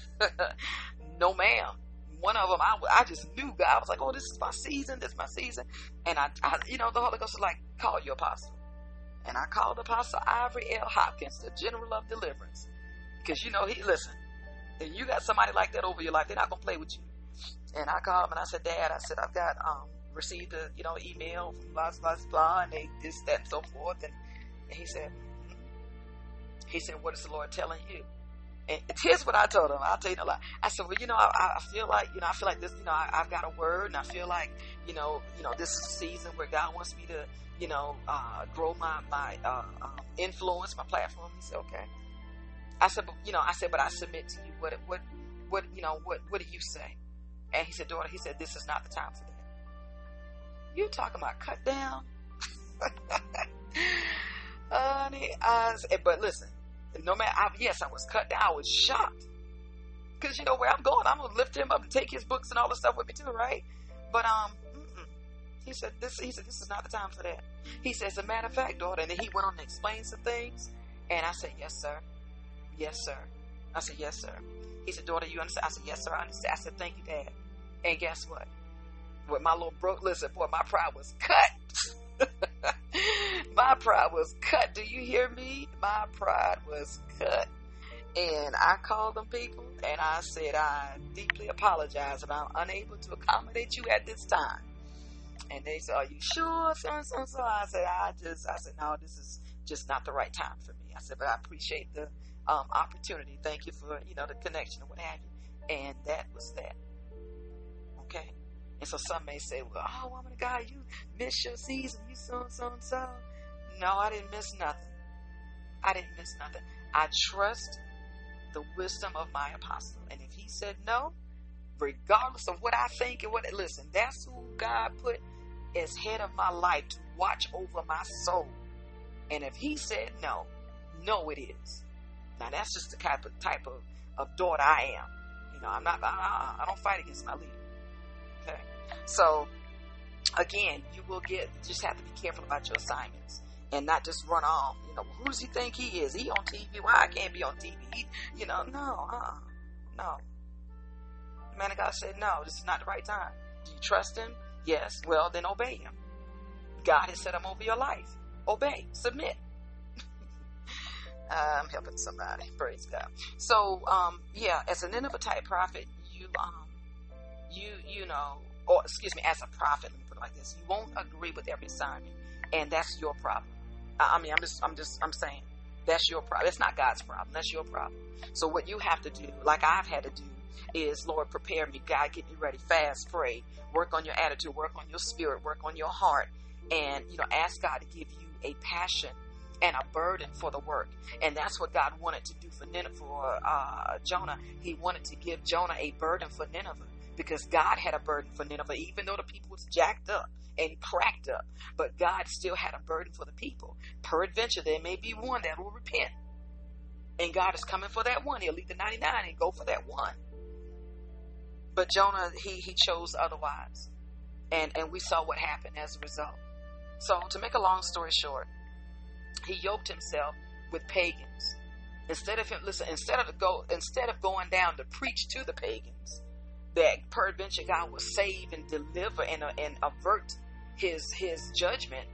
no ma'am. One of them, I, I just knew God. I was like, oh, this is my season. This is my season. And I, I, you know, the Holy Ghost was like, call your apostle. And I called Apostle Ivory L. Hopkins, the General of Deliverance. Because, you know, he, listen, if you got somebody like that over your life, they're not going to play with you. And I called him and I said, Dad, I said, I've got, um, received a, you know, email from blah, blah, blah, and they this, that, and so forth. And, and he said, mm-hmm. he said, what is the Lord telling you? And here's what I told him. I'll tell you a lot. I said, well, you know, I, I feel like, you know, I feel like this, you know, I, I've got a word, and I feel like, you know, you know, this is a season where God wants me to, you know, uh, grow my, my, uh, um, influence, my platform. He said, okay. I said, but, you know, I said, but I submit to you. What, what, what, you know, what, what do you say? And he said, daughter, he said, this is not the time for that. You talking about cut down? Honey, I, but listen, no matter, I, yes, I was cut down. I was shocked. Because you know where I'm going. I'm going to lift him up and take his books and all the stuff with me too, right? But, um, mm-mm. he said, this, he said, this is not the time for that. He said, as a matter of fact, daughter, and then he went on to explain some things. And I said, yes, sir. Yes, sir. I said, yes, sir. He said, daughter, you understand? I said, yes, sir, I understand. I said, thank you, Dad. And guess what? With my little broke, listen, boy, my pride was cut. My pride was cut. Do you hear me? My pride was cut. And I called them people and I said, I deeply apologize if I'm unable to accommodate you at this time. And they said, are you sure? So and so and so. I said, I just, I said, no, this is just not the right time for me. I said, but I appreciate the um, opportunity. Thank you for, you know, the connection and what have you. And that was that. Okay. And so some may say, well, oh, woman of God, you missed your season. You so and so and so. No, I didn't miss nothing. I didn't miss nothing. I trust the wisdom of my apostle. And if he said no, regardless of what I think and what, listen, that's who God put as head of my life to watch over my soul. And if he said no, no it is. Now that's just the type of type of, of daughter I am. You know, I'm not, I, I don't fight against my leader. Okay. So again, you will get, you just have to be careful about your assignments and not just run off. You know, who does he think he is? He on T V. Why I can't be on T V? He, you know, no, uh-uh, no. The man of God said, no, this is not the right time. Do you trust him? Yes. Well, then obey him. God has set him over your life. Obey. Submit. I'm helping somebody. Praise God. So, um, yeah, as a Nineveh type prophet, you, um, you, you know, or excuse me, as a prophet, let me put it like this, you won't agree with every assignment, and that's your problem. I, I mean, I'm just, I'm just, I'm saying, that's your problem. It's not God's problem. That's your problem. So what you have to do, like I've had to do, is, Lord, prepare me. God, get me ready. Fast, pray. Work on your attitude. Work on your spirit. Work on your heart. And, you know, ask God to give you a passion and a burden for the work. And that's what God wanted to do for Nineveh, for uh, Jonah. He wanted to give Jonah a burden for Nineveh, because God had a burden for Nineveh, even though the people was jacked up and cracked up. But God still had a burden for the people. Peradventure, there may be one that will repent. And God is coming for that one. He'll leave the ninety-nine and go for that one. But Jonah, he, he chose otherwise. And, and we saw what happened as a result. So to make a long story short, He yoked himself with pagans. Instead of him, listen, instead of go, instead of going down to preach to the pagans, that peradventure God will save and deliver and, uh, and avert his his judgment,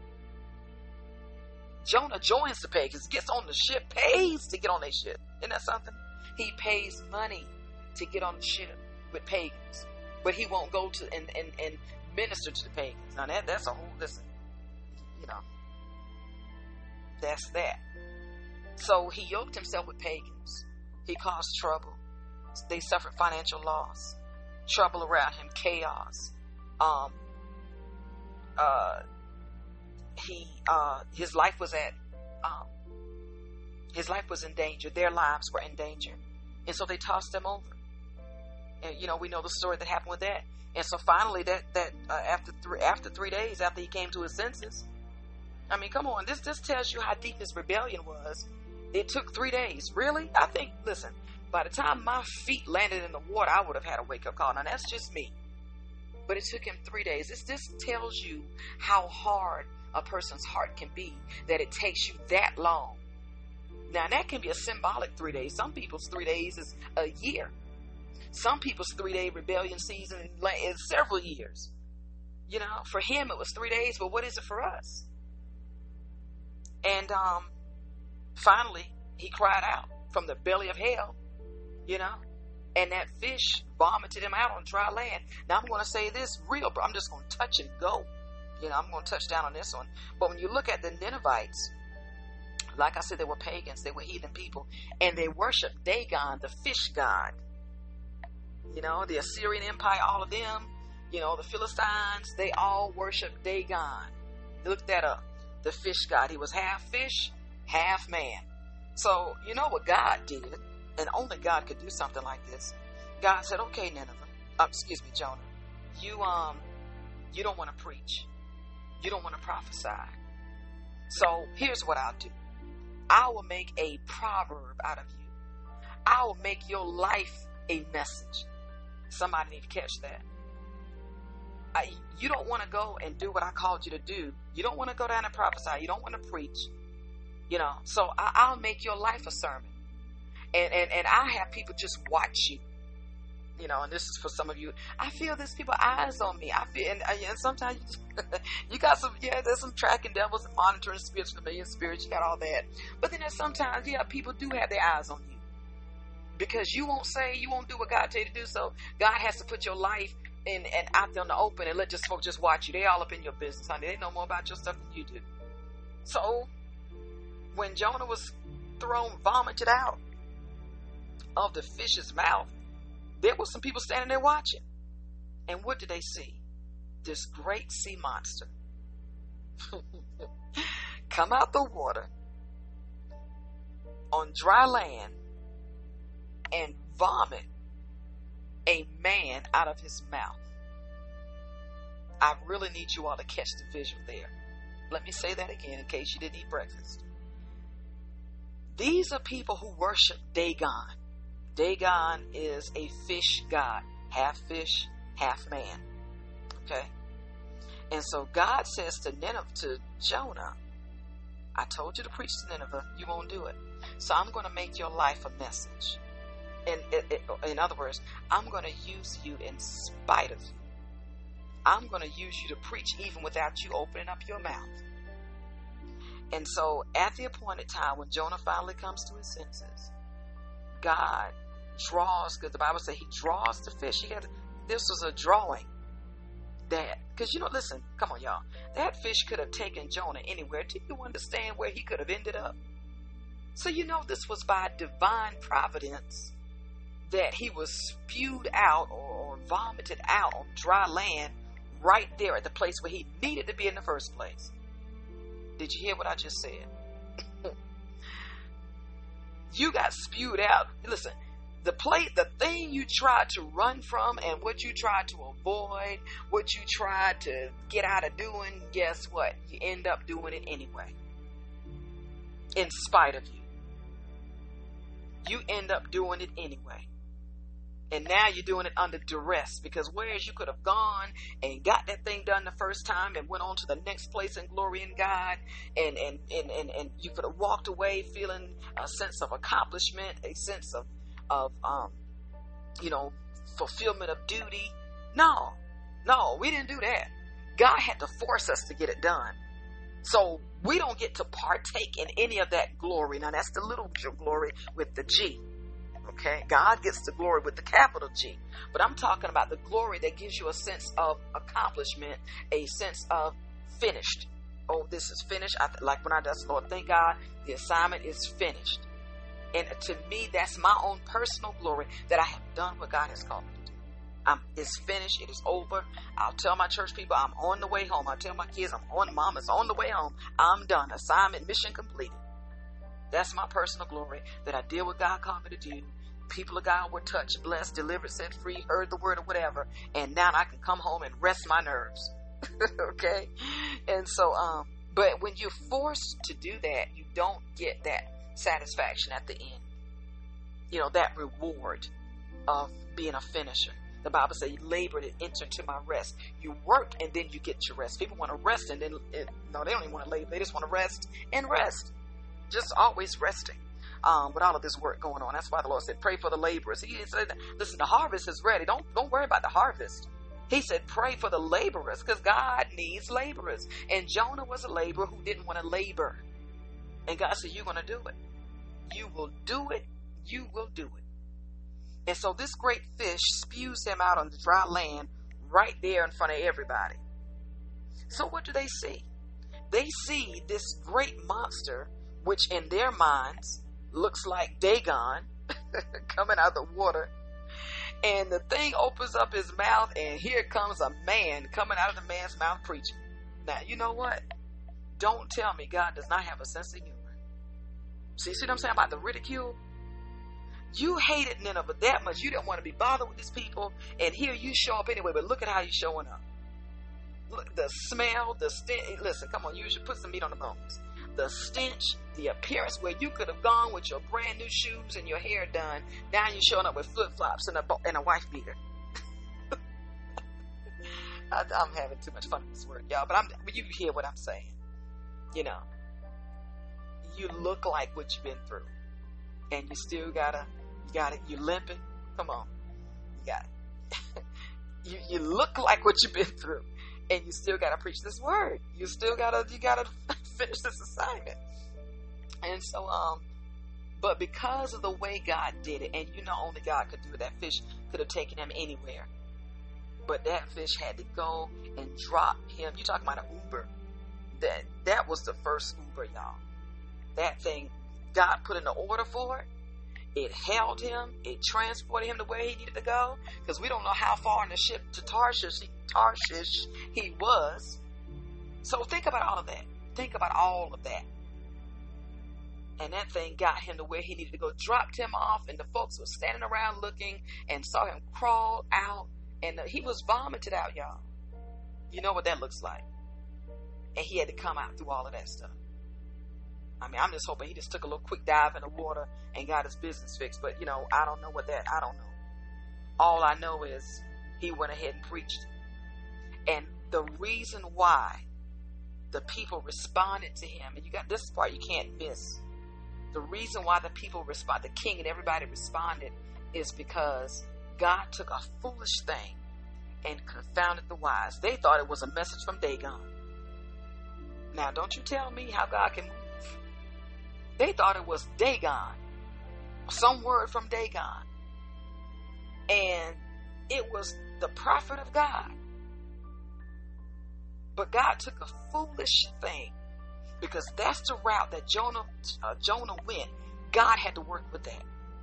Jonah joins the pagans, gets on the ship, pays to get on their ship. Isn't that something? He pays money to get on the ship with pagans, but he won't go to and, and, and minister to the pagans. Now that that's a whole listen, you know, that's that. So he yoked himself with pagans. He caused trouble. They suffered financial loss, trouble around him, chaos. Um, uh, he, uh, his life was at, um, his life was in danger. Their lives were in danger, and so they tossed him over. And you know, we know the story that happened with that. And so finally, that that uh, after three after three days after he came to his senses, I mean, come on, this this tells you how deep his rebellion was. It took three days. Really? I think, listen, by the time my feet landed in the water, I would have had a wake-up call. Now, that's just me. But it took him three days. This, this tells you how hard a person's heart can be, that it takes you that long. Now, that can be a symbolic three days. Some people's three days is a year. Some people's three-day rebellion season is several years. You know, for him, it was three days, but what is it for us? And, um... finally, he cried out from the belly of hell, you know, and that fish vomited him out on dry land. Now, I'm going to say this real, but I'm just going to touch and go. You know, I'm going to touch down on this one. But when you look at the Ninevites, like I said, they were pagans. They were heathen people. And they worshiped Dagon, the fish god. You know, the Assyrian Empire, all of them, you know, the Philistines, they all worshiped Dagon. Look that up. The fish god. He was half fish, half man. So, you know what God did, and only God could do something like this. God said, okay, Nineveh, uh, excuse me, Jonah, you, um, you don't want to preach. You don't want to prophesy. So here's what I'll do. I will make a proverb out of you. I will make your life a message. Somebody need to catch that. I, you don't want to go and do what I called you to do. You don't want to go down and prophesy. You don't want to preach. You know, so I, I'll make your life a sermon. And, and, and I have people just watch you. You know, and this is for some of you. I feel there's people eyes on me. I feel, and, and sometimes you just, you got some, yeah, there's some tracking devils and monitoring spirits, familiar spirits. You got all that. But then there's sometimes, yeah, people do have their eyes on you. Because you won't say, you won't do what God tell you to do. So God has to put your life in and out there in the open and let just folks just watch you. They all up in your business, honey. They know more about your stuff than you do. So when Jonah was thrown, vomited out of the fish's mouth, there were some people standing there watching. And what did they see? This great sea monster come out the water on dry land and vomit a man out of his mouth. I really need you all to catch the visual there. Let me say that again in case you didn't eat breakfast. These are people who worship Dagon. Dagon is a fish god, half fish, half man. Okay? And so God says to Nineveh, to Jonah, I told you to preach to Nineveh, you won't do it. So I'm going to make your life a message. In, in, in other words, I'm going to use you in spite of you. I'm going to use you to preach even without you opening up your mouth. And so at the appointed time, when Jonah finally comes to his senses, God draws, because the Bible says he draws the fish. He had, this was a drawing. That, because you know, listen, come on, y'all. That fish could have taken Jonah anywhere. Do you understand where he could have ended up? So you know this was by divine providence that he was spewed out or, or vomited out on dry land right there at the place where he needed to be in the first place. Did you hear what I just said? You got spewed out. Listen, the plate, the thing you tried to run from and what you tried to avoid, what you tried to get out of doing, guess what? You end up doing it anyway. In spite of you. You end up doing it anyway. And now you're doing it under duress, because whereas you could have gone and got that thing done the first time and went on to the next place in glory in God, and, and, and, and, and you could have walked away feeling a sense of accomplishment, a sense of, of um, you know, fulfillment of duty. No, no, we didn't do that. God had to force us to get it done. So we don't get to partake in any of that glory. Now that's the little glory with the G. Okay, God gets the glory with the capital G. But I'm talking about the glory that gives you a sense of accomplishment, a sense of finished. Oh, this is finished. I, like when I does, Lord, thank God, the assignment is finished. And to me, that's my own personal glory, that I have done what God has called me to do. Um, it's finished. It is over. I'll tell my church people I'm on the way home. I'll tell my kids I'm on, Mom, it's on the way home. I'm done. Assignment, mission completed. That's my personal glory, that I did what God called me to do. People of God were touched, blessed, delivered, set free, heard the word or whatever, and now I can come home and rest my nerves. Okay? And so, um, but when you're forced to do that, you don't get that satisfaction at the end. You know, that reward of being a finisher. The Bible says, you labored and entered to my rest. You work and then you get your rest. People want to rest and then, it, no, they don't even want to labor. They just want to rest and rest. Just always resting. Um, with all of this work going on. That's why the Lord said, pray for the laborers. He said, listen, the harvest is ready. Don't, don't worry about the harvest. He said, pray for the laborers, because God needs laborers. And Jonah was a laborer who didn't want to labor. And God said, you're going to do it. You will do it. You will do it. And so this great fish spews him out on the dry land right there in front of everybody. So what do they see? They see this great monster, which in their minds looks like Dagon coming out of the water. And the thing opens up his mouth, and here comes a man coming out of the man's mouth preaching. Now, you know what? Don't tell me God does not have a sense of humor. See, see what I'm saying about the ridicule? You hated Nineveh that much. You didn't want to be bothered with these people. And here you show up anyway, but look at how you're showing up. Look, the smell, the stench. Listen, come on, you should put some meat on the bones. The stench, the appearance, where you could have gone with your brand new shoes and your hair done. Now you're showing up with flip-flops and a, and a wife beater. I, I'm having too much fun with this word, y'all, but I'm, you hear what I'm saying. You know, you look like what you've been through, and you still gotta, you gotta, you limping. Come on, you got it. you you look like what you've been through, and you still gotta preach this word. You still gotta, you gotta finish this assignment. And so, um, but because of the way God did it, and you know only God could do it, that fish could have taken him anywhere. But that fish had to go and drop him. You're talking about an Uber. That that was the first Uber, y'all. That thing, God put in the order for it. It held him. It transported him to where he needed to go. Because we don't know how far in the ship to Tarshish, Tarshish he was. So think about all of that. Think about all of that. And that thing got him to where he needed to go. Dropped him off, and the folks were standing around looking and saw him crawl out. And he was vomited out, y'all. You know what that looks like. And he had to come out through all of that stuff. I mean, I'm just hoping he just took a little quick dive in the water and got his business fixed. But, you know, I don't know what that, I don't know. All I know is he went ahead and preached. And the reason why the people responded to him, and you got this part you can't miss. The reason why the people respond, the king and everybody responded, is because God took a foolish thing and confounded the wise. They thought it was a message from Dagon. Now, don't you tell me how God can move. They thought it was Dagon, some word from Dagon. And it was the prophet of God. But God took a foolish thing, because that's the route that Jonah, uh, Jonah went. God had to work with that.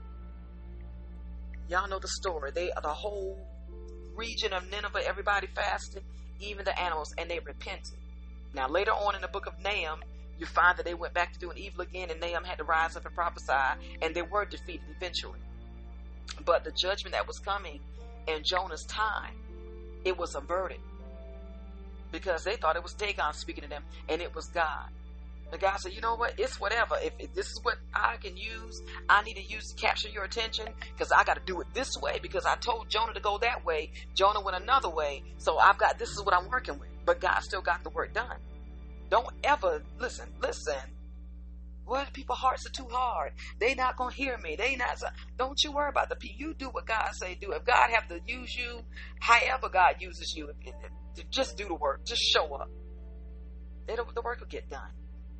Y'all know the story. They, the whole region of Nineveh, everybody fasted, even the animals, and they repented. Now, later on in the book of Nahum, you find that they went back to doing evil again, and Nahum had to rise up and prophesy, and they were defeated eventually. But the judgment that was coming in Jonah's time, it was averted, because they thought it was Dagon speaking to them, and it was God. The guy said, you know what? It's whatever. If, if this is what I can use, I need to use to capture your attention because I got to do it this way because I told Jonah to go that way. Jonah went another way. So I've got, this is what I'm working with. But God still got the work done. Don't ever, listen, listen. What? People's hearts are too hard. They not going to hear me. They not, don't you worry about the people. You do what God say do. If God have to use you, however God uses you, if, if, if, just do the work. Just show up. It'll, the work will get done.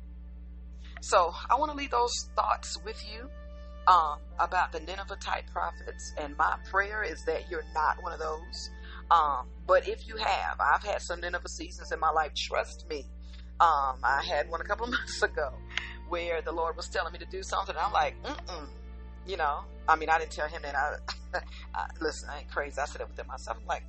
So I want to leave those thoughts with you um, about the Nineveh type prophets. And my prayer is that you're not one of those. Um, but if you have, I've had some Nineveh seasons in my life. Trust me. Um, I had one a couple of months ago where the Lord was telling me to do something. I'm like, mm-mm. You know, I mean, I didn't tell him that. I, I listen, I ain't crazy. I said it within myself. I'm like,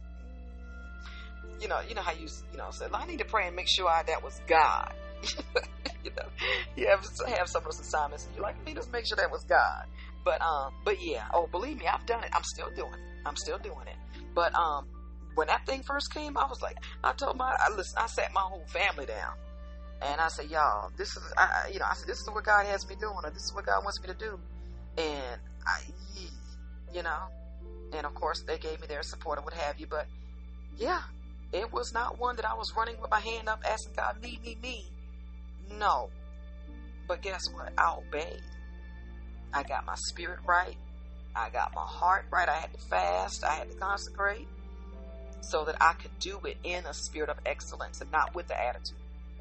mm. you know, you know how you, you know, said, I need to pray and make sure I, that was God. You know, you have have some of those assignments, and you're like, let me just make sure that was God. But um, but yeah, oh, believe me, I've done it. I'm still doing it. I'm still doing it. But um, when that thing first came, I was like, I told my, I listen, I sat my whole family down, and I said, y'all, this is, I, you know, I said, this is what God has me doing, or this is what God wants me to do, and I, you know, and of course they gave me their support or what have you. But yeah, it was not one that I was running with my hand up asking God, me, me, me. No. But guess what? I obeyed. I got my spirit right. I got my heart right. I had to fast. I had to consecrate so that I could do it in a spirit of excellence and not with the attitude,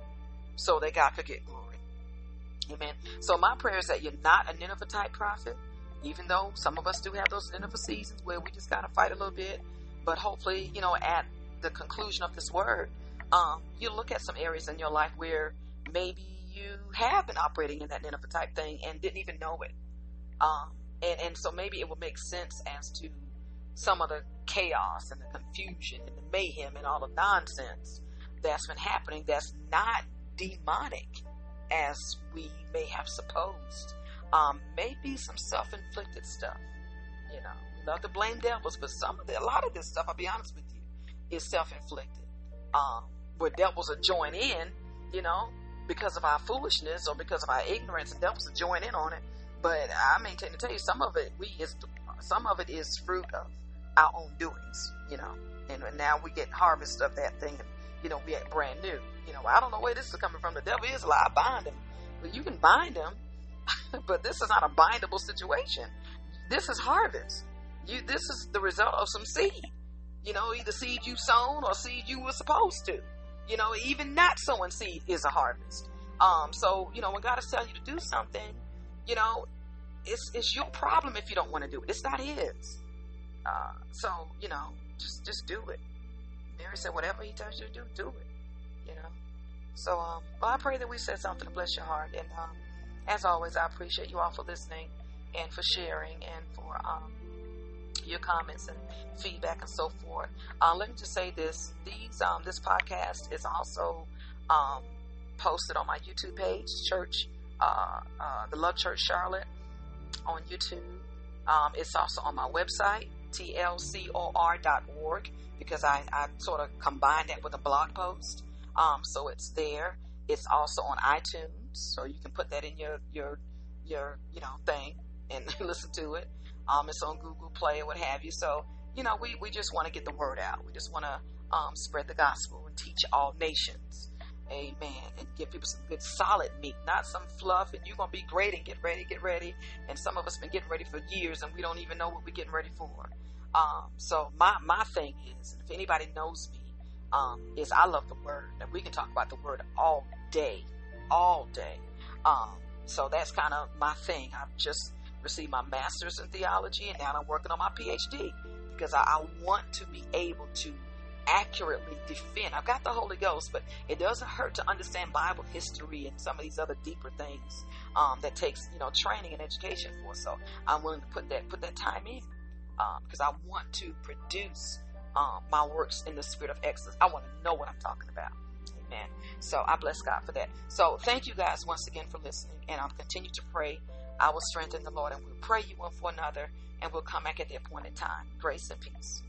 so that God could get glory. Amen. So my prayer is that you're not a Nineveh type prophet, even though some of us do have those Nineveh seasons where we just got to fight a little bit. But hopefully, you know, at the conclusion of this word, um, you look at some areas in your life where maybe you have been operating in that Nineveh type thing and didn't even know it. Um, and, and so maybe it will make sense as to some of the chaos and the confusion and the mayhem and all the nonsense that's been happening that's not demonic as we may have supposed. Um, maybe some self-inflicted stuff. You know, we love to blame devils, but some of the, a lot of this stuff, I'll be honest with you, is self-inflicted. Um, where devils will join in, you know, because of our foolishness or because of our ignorance, and devils will join in on it. But I maintain to tell you, some of it we is some of it is fruit of our own doings, you know. And, and now we get harvest of that thing, and you know, we act brand new. You know, I don't know where this is coming from. The devil is a lie. I bind him. Well, you can bind him, but this is not a bindable situation. This is harvest. You. This is the result of some seed. You know, either seed you sown or seed you were supposed to. You know, even not sowing seed is a harvest. Um, so, you know, when God is telling you to do something, you know, it's it's your problem if you don't want to do it. It's not his. Uh, so, you know, just just do it. Mary said, whatever he tells you to do, do it. You know. So, um, well, I pray that we said something to bless your heart. And um, as always, I appreciate you all for listening and for sharing and for um, your comments and feedback and so forth. Uh, let me just say this: these um, this podcast is also um, posted on my YouTube page, Church, uh, uh, the Love Church Charlotte, on YouTube. Um, it's also on my website, T L C O R dot org, because I, I sort of combined that with a blog post. Um, so it's there. It's also on iTunes, so you can put that in your your your you know thing and listen to it. Um, it's on Google Play or what have you. So, you know, we, we just want to get the word out. We just want to um, spread the gospel and teach all nations. Amen. And give people some good solid meat, not some fluff. And you're going to be great and get ready, get ready. And some of us been getting ready for years and we don't even know what we're getting ready for. Um, so my, my thing is, if anybody knows me, um, is I love the word. And we can talk about the word all day, all day. Um, so that's kind of my thing. I've just received my master's in theology, and now I'm working on my P H D because I, I want to be able to accurately defend. I've got the Holy Ghost, but it doesn't hurt to understand Bible history and some of these other deeper things um, that takes, you know, training and education for. So I'm willing to put that put that time in um, because I want to produce um, my works in the spirit of excellence. I want to know what I'm talking about. Amen. So I bless God for that. So thank you guys once again for listening, and I'll continue to pray. I will strengthen the Lord, and we'll pray you one for another, and we'll come back at the appointed time. Grace and peace.